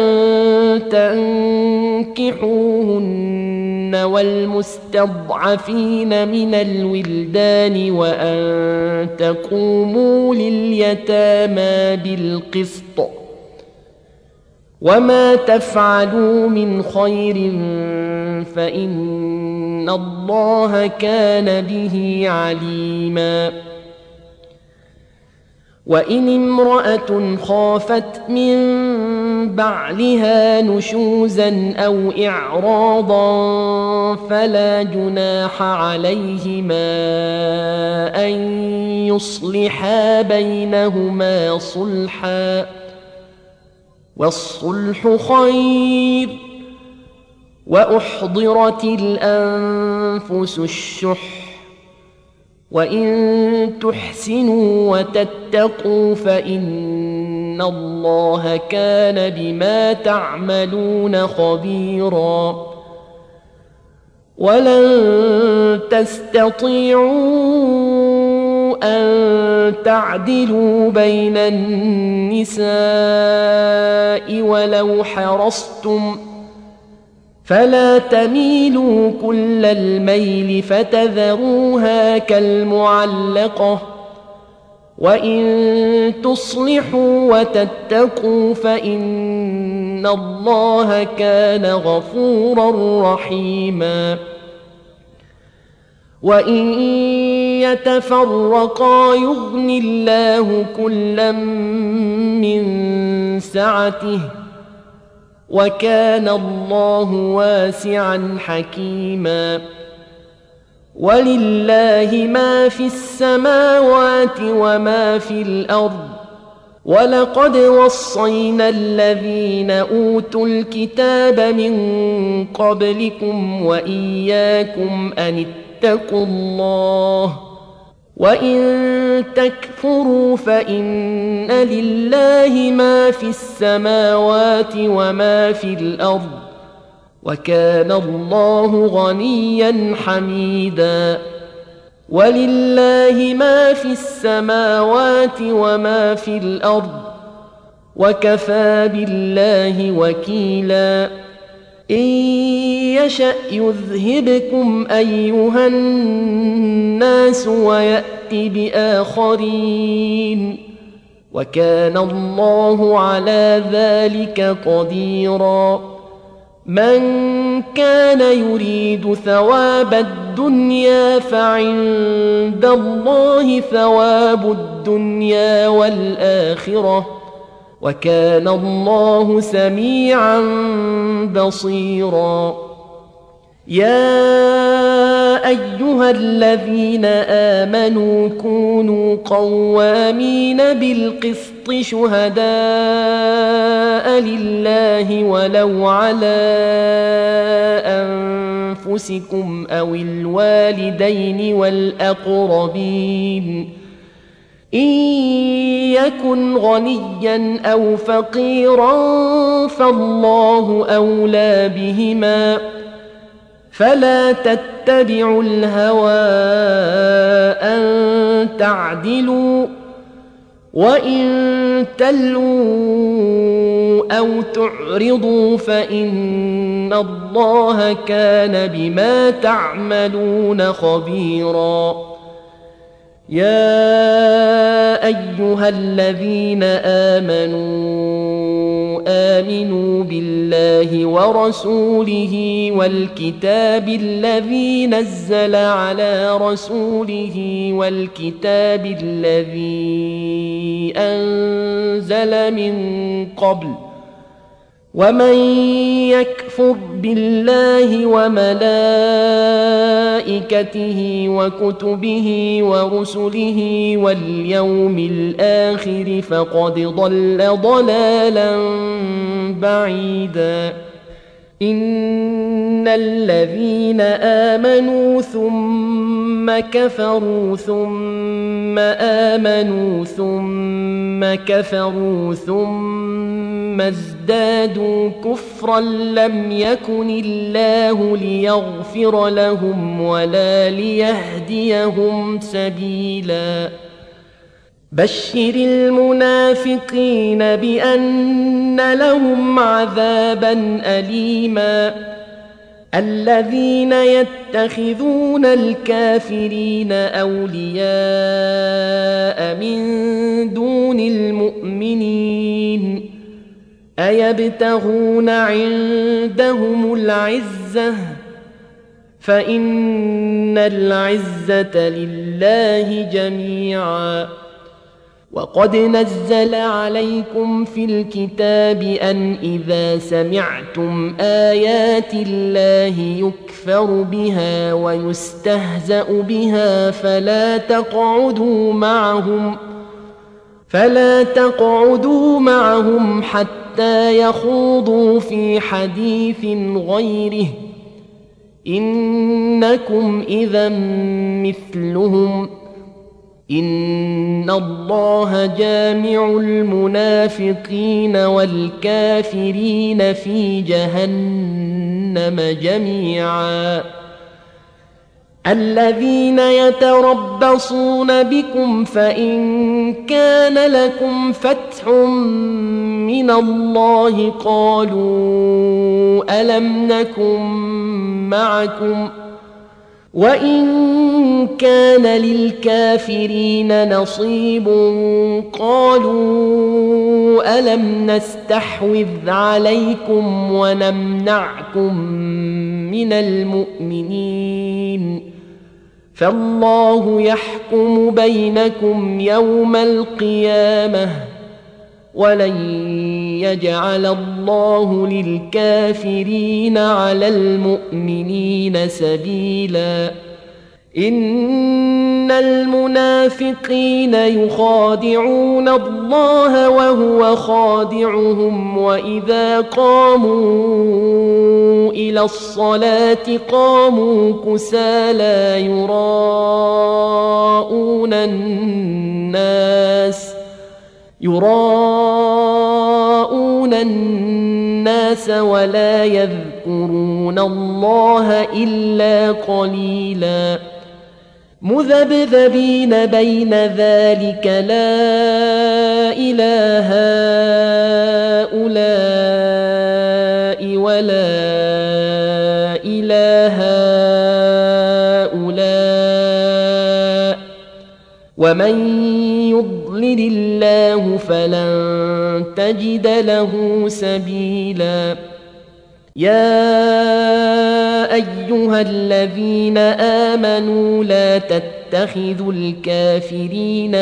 تنكحوهن والمستضعفين من الولدان وأن تقوموا لليتامى بالقسط وما تفعلوا من خير فإن الله كان به عليما وإن امرأة خافت من بعلها نشوزا أو إعراضا فلا جناح عليهما أن يصلحا بينهما صلحا والصلح خير وأحضرت الأنفس الشح وإن تحسنوا وتتقوا فإن الله كان بما تعملون خبيرا ولن تستطيعوا أن تعدلوا بين النساء ولو حرصتم فلا تميلوا كل الميل فتذروها كالمعلقة وإن تصلحوا وتتقوا فإن الله كان غفورا رحيما وإن يتفرقا يغن الله كلا من سعته وكان الله واسعا حكيما ولله ما في السماوات وما في الأرض ولقد وصينا الذين أوتوا الكتاب من قبلكم وإياكم أن اتقوا الله وإن تكفروا فإن لله ما في السماوات وما في الأرض وكان الله غنيا حميدا ولله ما في السماوات وما في الأرض وكفى بالله وكيلا إن يشأ يذهبكم أيها الناس ويأت بآخرين وكان الله على ذلك قديرا من كان يريد ثواب الدنيا فعند الله ثواب الدنيا والآخرة وكان الله سميعا بصيرا يا أيها الذين آمنوا كونوا قوامين بالقسط شهداء لله ولو على أنفسكم أو الوالدين والأقربين إن يكن غنيا أو فقيرا فالله أولى بهما فلا تتبعوا الهوى أن تعدلوا وإن تلووا أو تعرضوا فإن الله كان بما تعملون خبيرا يا أيها الذين آمنوا آمنوا بالله ورسوله والكتاب الذي نزل على رسوله والكتاب الذي أنزل من قبل ومن يكفر بالله وملائكته وكتبه ورسله واليوم الآخر فقد ضل ضلالا بعيدا إن الذين آمنوا ثم كفروا ثم آمنوا ثم كفروا ثم ازدادوا كفرا لم يكن الله ليغفر لهم ولا ليهديهم سبيلا بشر المنافقين بأن لهم عذابا أليما الذين يتخذون الكافرين أولياء من دون المؤمنين أيبتغون عندهم العزة فإن العزة لله جميعا وقد نزل عليكم في الكتاب أن إذا سمعتم آيات الله يكفر بها ويستهزأ بها فلا تقعدوا معهم حتى يخوضوا في حديث غيره إنكم إذا مثلهم إن الله جامع المنافقين والكافرين في جهنم جميعا الذين يتربصون بكم فإن كان لكم فتح من الله قالوا ألم نكن معكم وإن كان للكافرين نصيب قالوا ألم نستحوذ عليكم ونمنعكم من المؤمنين فالله يحكم بينكم يوم القيامة ولن يجعل الله للكافرين على المؤمنين سبيلا إن المنافقين يخادعون الله وهو خادعهم وإذا قاموا إلى الصلاة قاموا كسالى يراءون الناس ولا يذكرون الله إلا قليلا مذبذبين بين ذلك لا إله هؤلاء ولا إله هؤلاء ومن يضلل الله فلن تجد له سبيلا يا أيها الذين آمنوا لا تتخذوا الكافرين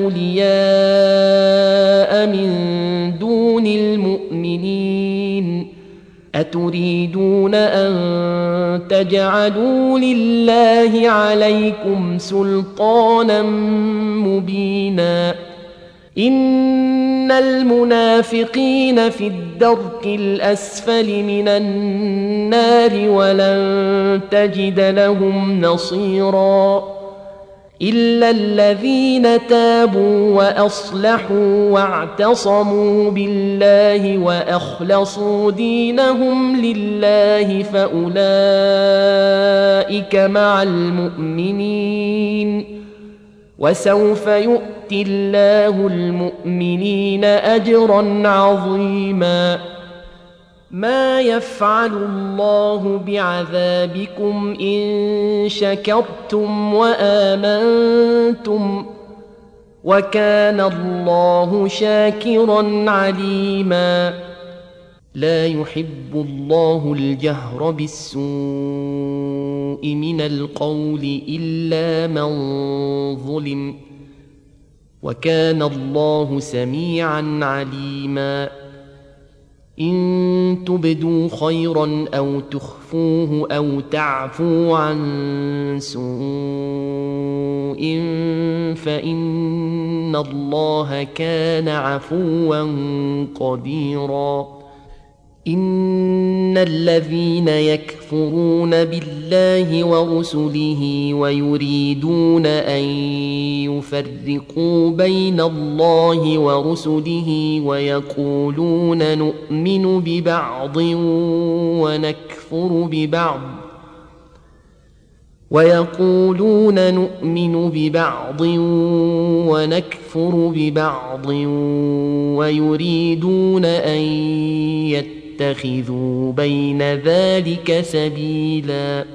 أولياء من دون المؤمنين أتريدون أن تجعلوا لله عليكم سلطانا مبينا إن المنافقين في الدرك الأسفل من النار ولن تجد لهم نصيرا إلا الذين تابوا وأصلحوا واعتصموا بالله وأخلصوا دينهم لله فأولئك مع المؤمنين وسوف يؤتي الله المؤمنين أجرا عظيما ما يفعل الله بعذابكم إن شكرتم وآمنتم وكان الله شاكرا عليما لا يحب الله الجهر بالسوء من القول إلا من ظلم وكان الله سميعا عليما إن تبدوا خيرا أو تخفوه أو تعفوا عن سوء فإن الله كان عفوا قديرا إن الذين يكفرون بالله ورسله ويريدون أن يفرقوا بين الله ورسله ويقولون نؤمن ببعض ونكفر ببعض ويريدون أن يتخذوا بين ذلك سبيلا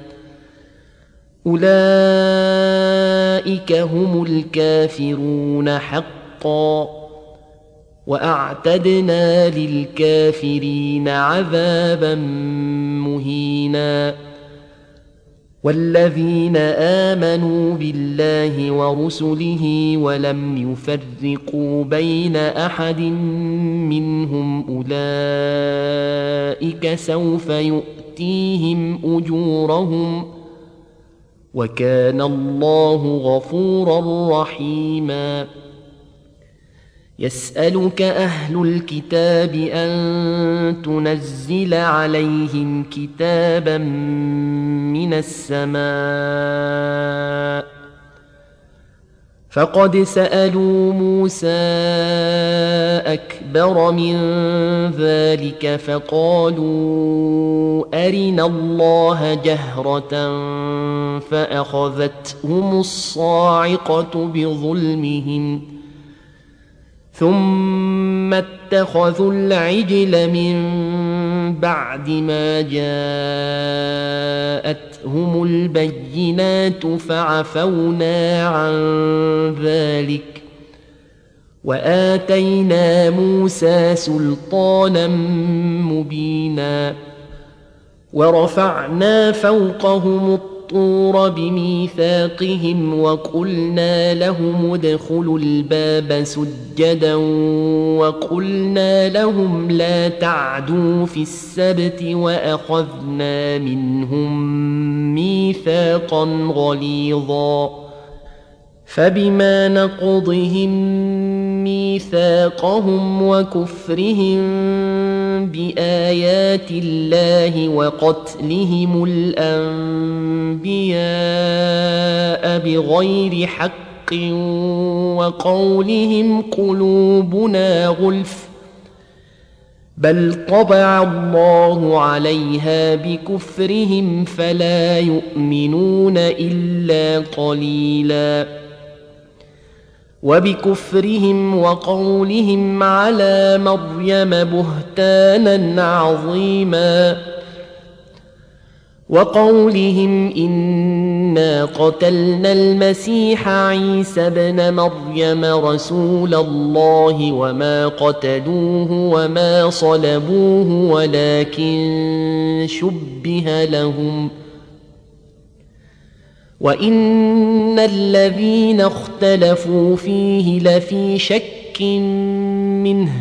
أولئك هم الكافرون حقا وأعتدنا للكافرين عذابا مهينا والذين آمنوا بالله ورسله ولم يفرقوا بين أحد منهم أولئك سوف يؤتيهم أجورهم وكان الله غفورا رحيما يسألك أهل الكتاب أن تنزل عليهم كتابا من السماء فقد سألوا موسى أكبر من ذلك فقالوا أرنا الله جهرة فأخذتهم الصاعقة بظلمهم ثم اتخذوا العجل من بعد ما جاءتهم البينات فعفونا عن ذلك وآتينا موسى سلطانا مبينا ورفعنا فوقهم الطور بميثاقهم وقلنا لهم ادخلوا الباب سجدا وقلنا لهم لا تعدوا في السبت وأخذنا منهم ميثاقا غليظا فبما نقضهم ميثاقهم وكفرهم بآيات الله وقتلهم الأنبياء بغير حق وقولهم قلوبنا غلف بل طبع الله عليها بكفرهم فلا يؤمنون إلا قليلا وبكفرهم وقولهم على مريم بهتانا عظيما وقولهم إنا قتلنا المسيح عيسى ابن مريم رسول الله وما قتلوه وما صلبوه ولكن شبه لهم وإن الذين اختلفوا فيه لفي شك منه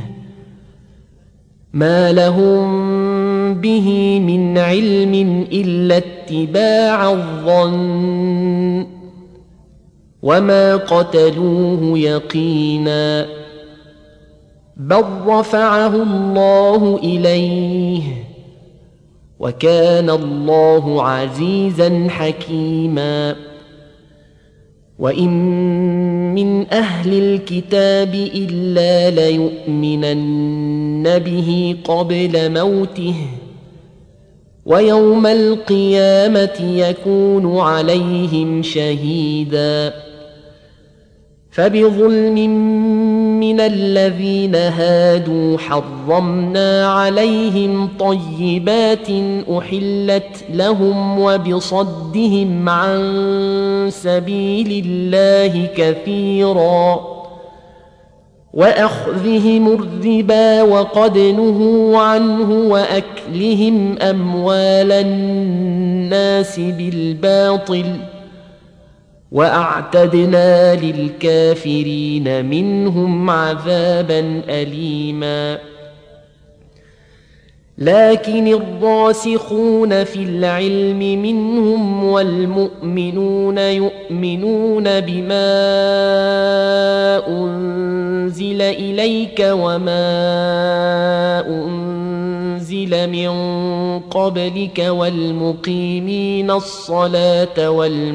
ما لهم به من علم إلا اتباع الظن وما قتلوه يقينا بل رفعه الله إليه وكان الله عزيزا حكيما وإن من أهل الكتاب إلا ليؤمنن به قبل موته ويوم القيامة يكون عليهم شهيدا فبظلم من الذين هادوا حرمنا عليهم طيبات أحلت لهم وبصدهم عن سبيل الله كثيرا وأخذهم الربا وقد نهوا عنه وأكلهم أموال الناس بالباطل وأعتدنا للكافرين منهم عذابا أليما لكن الراسخون في العلم منهم والمؤمنون يؤمنون بما أنزل إليك وما أنزل من قبلك والمقيمين الصلاة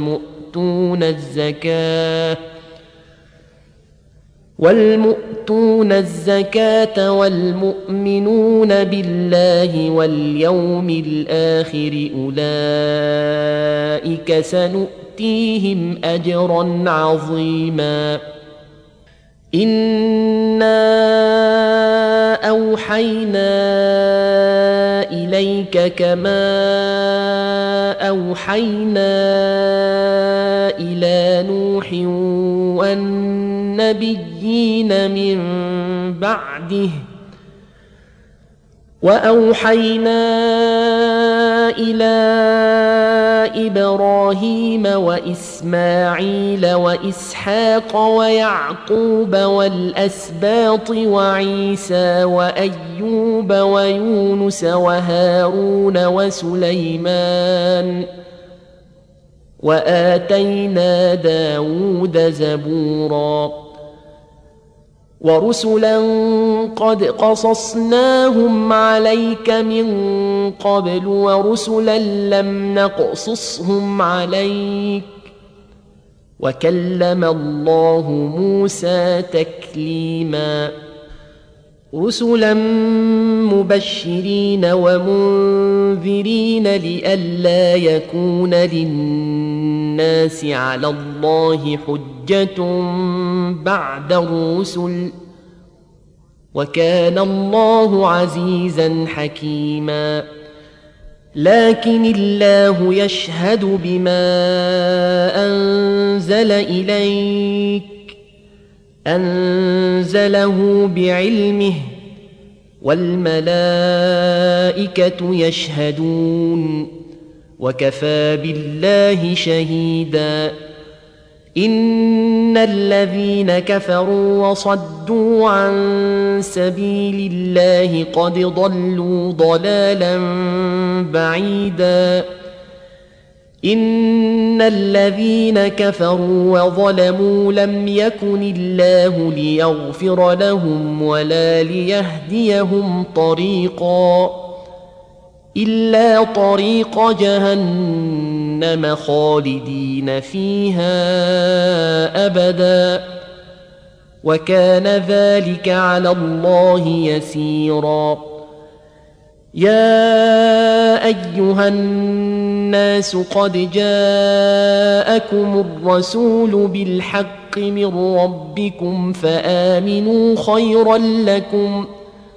والمؤتون الزكاة والمؤمنون بالله واليوم الآخر أولئك سنؤتيهم أجرا عظيما إنا أوحينا إليك كما أوحينا إلى نوح والنبيين من بعده وأوحينا إلى إبراهيم وإسماعيل وإسحاق ويعقوب والأسباط وعيسى وأيوب ويونس وهارون وسليمان وآتينا داود زبورا ورسلا قد قصصناهم عليك من قبل ورسلا لم نقصصهم عليك وكلم الله موسى تكليما رسلا مبشرين ومنذرين لئلا يكون للناس على الله حجة بعد الرسل وكان الله عزيزا حكيما لكن الله يشهد بما أنزل إليك أنزله بعلمه والملائكة يشهدون وكفى بالله شهيدا إن الذين كفروا وصدوا عن سبيل الله قد ضلوا ضلالا بعيدا إن الذين كفروا وظلموا لم يكن الله ليغفر لهم ولا ليهديهم طريقا إلا طريق جهنم خالدين فيها أبدا وكان ذلك على الله يسيرا يا أيها الناس قد جاءكم الرسول بالحق من ربكم فآمنوا خيرا لكم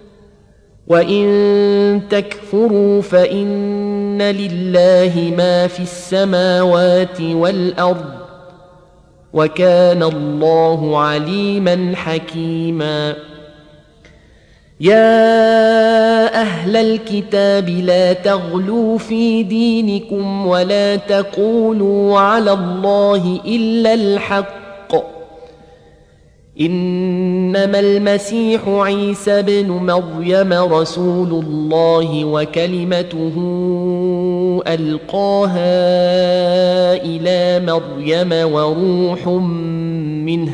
وإن تكفروا فإن لله ما في السماوات والأرض وكان الله عليما حكيما يا أهل الكتاب لا تغلوا في دينكم ولا تقولوا على الله إلا الحق إنما المسيح عيسى بن مريم رسول الله وكلمته ألقاها إلى مريم وروح منه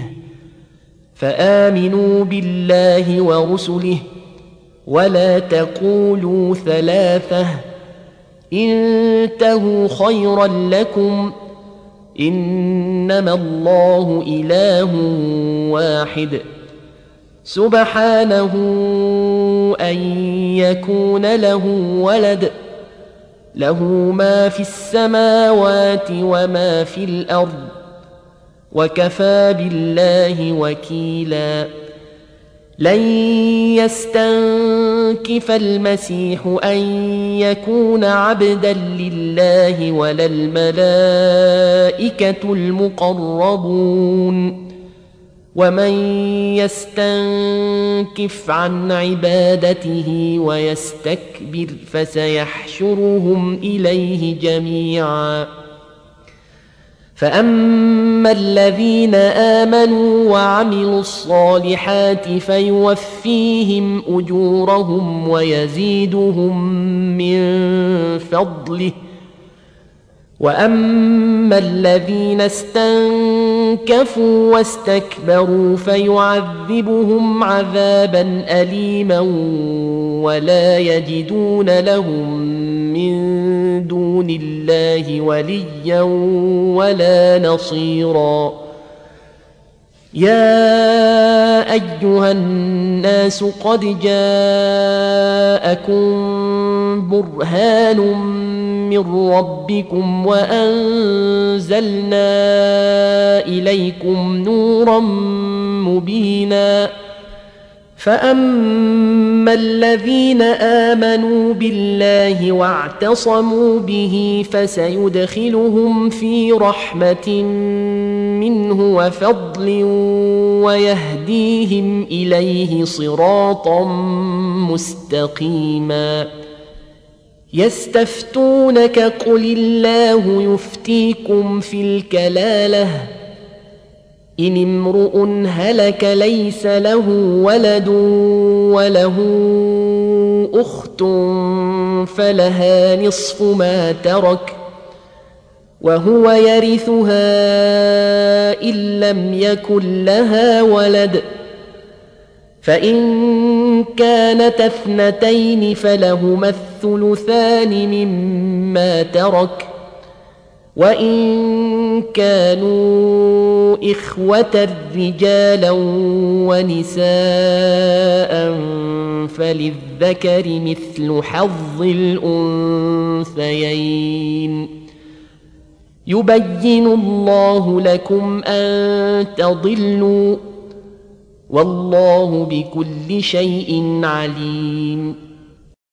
فآمنوا بالله ورسله ولا تقولوا ثلاثة انتهوا خيرا لكم إنما الله إله واحد سبحانه أن يكون له ولد له ما في السماوات وما في الأرض وكفى بالله وكيلا لن يستنكف المسيح أن يكون عبدا لله ولا الملائكة المقربون ومن يستنكف عن عبادته ويستكبر فسيحشرهم إليه جميعا فأما الذين آمنوا وعملوا الصالحات فيوفيهم أجورهم ويزيدهم من فضله وأما الذين استنكفوا واستكبروا فيعذبهم عذابا أليما ولا يجدون لهم من دون الله وليا ولا نصيرا يا أيها الناس قد جاءكم برهان من ربكم وأنزلنا إليكم نورا مبينا فأما الذين آمنوا بالله واعتصموا به فسيدخلهم في رحمة منه وفضل ويهديهم إليه صراطا مستقيما يستفتونك قل الله يفتيكم في الكلالة إن امرؤ هلك ليس له ولد وله أخت فلها نصف ما ترك وهو يرثها إن لم يكن لها ولد فإن كانت اثنتين فلهما الثلثان مما ترك وإن كانوا إخوة رجالا ونساء فللذكر مثل حظ الأنثيين يبين الله لكم أن تضلوا والله بكل شيء عليم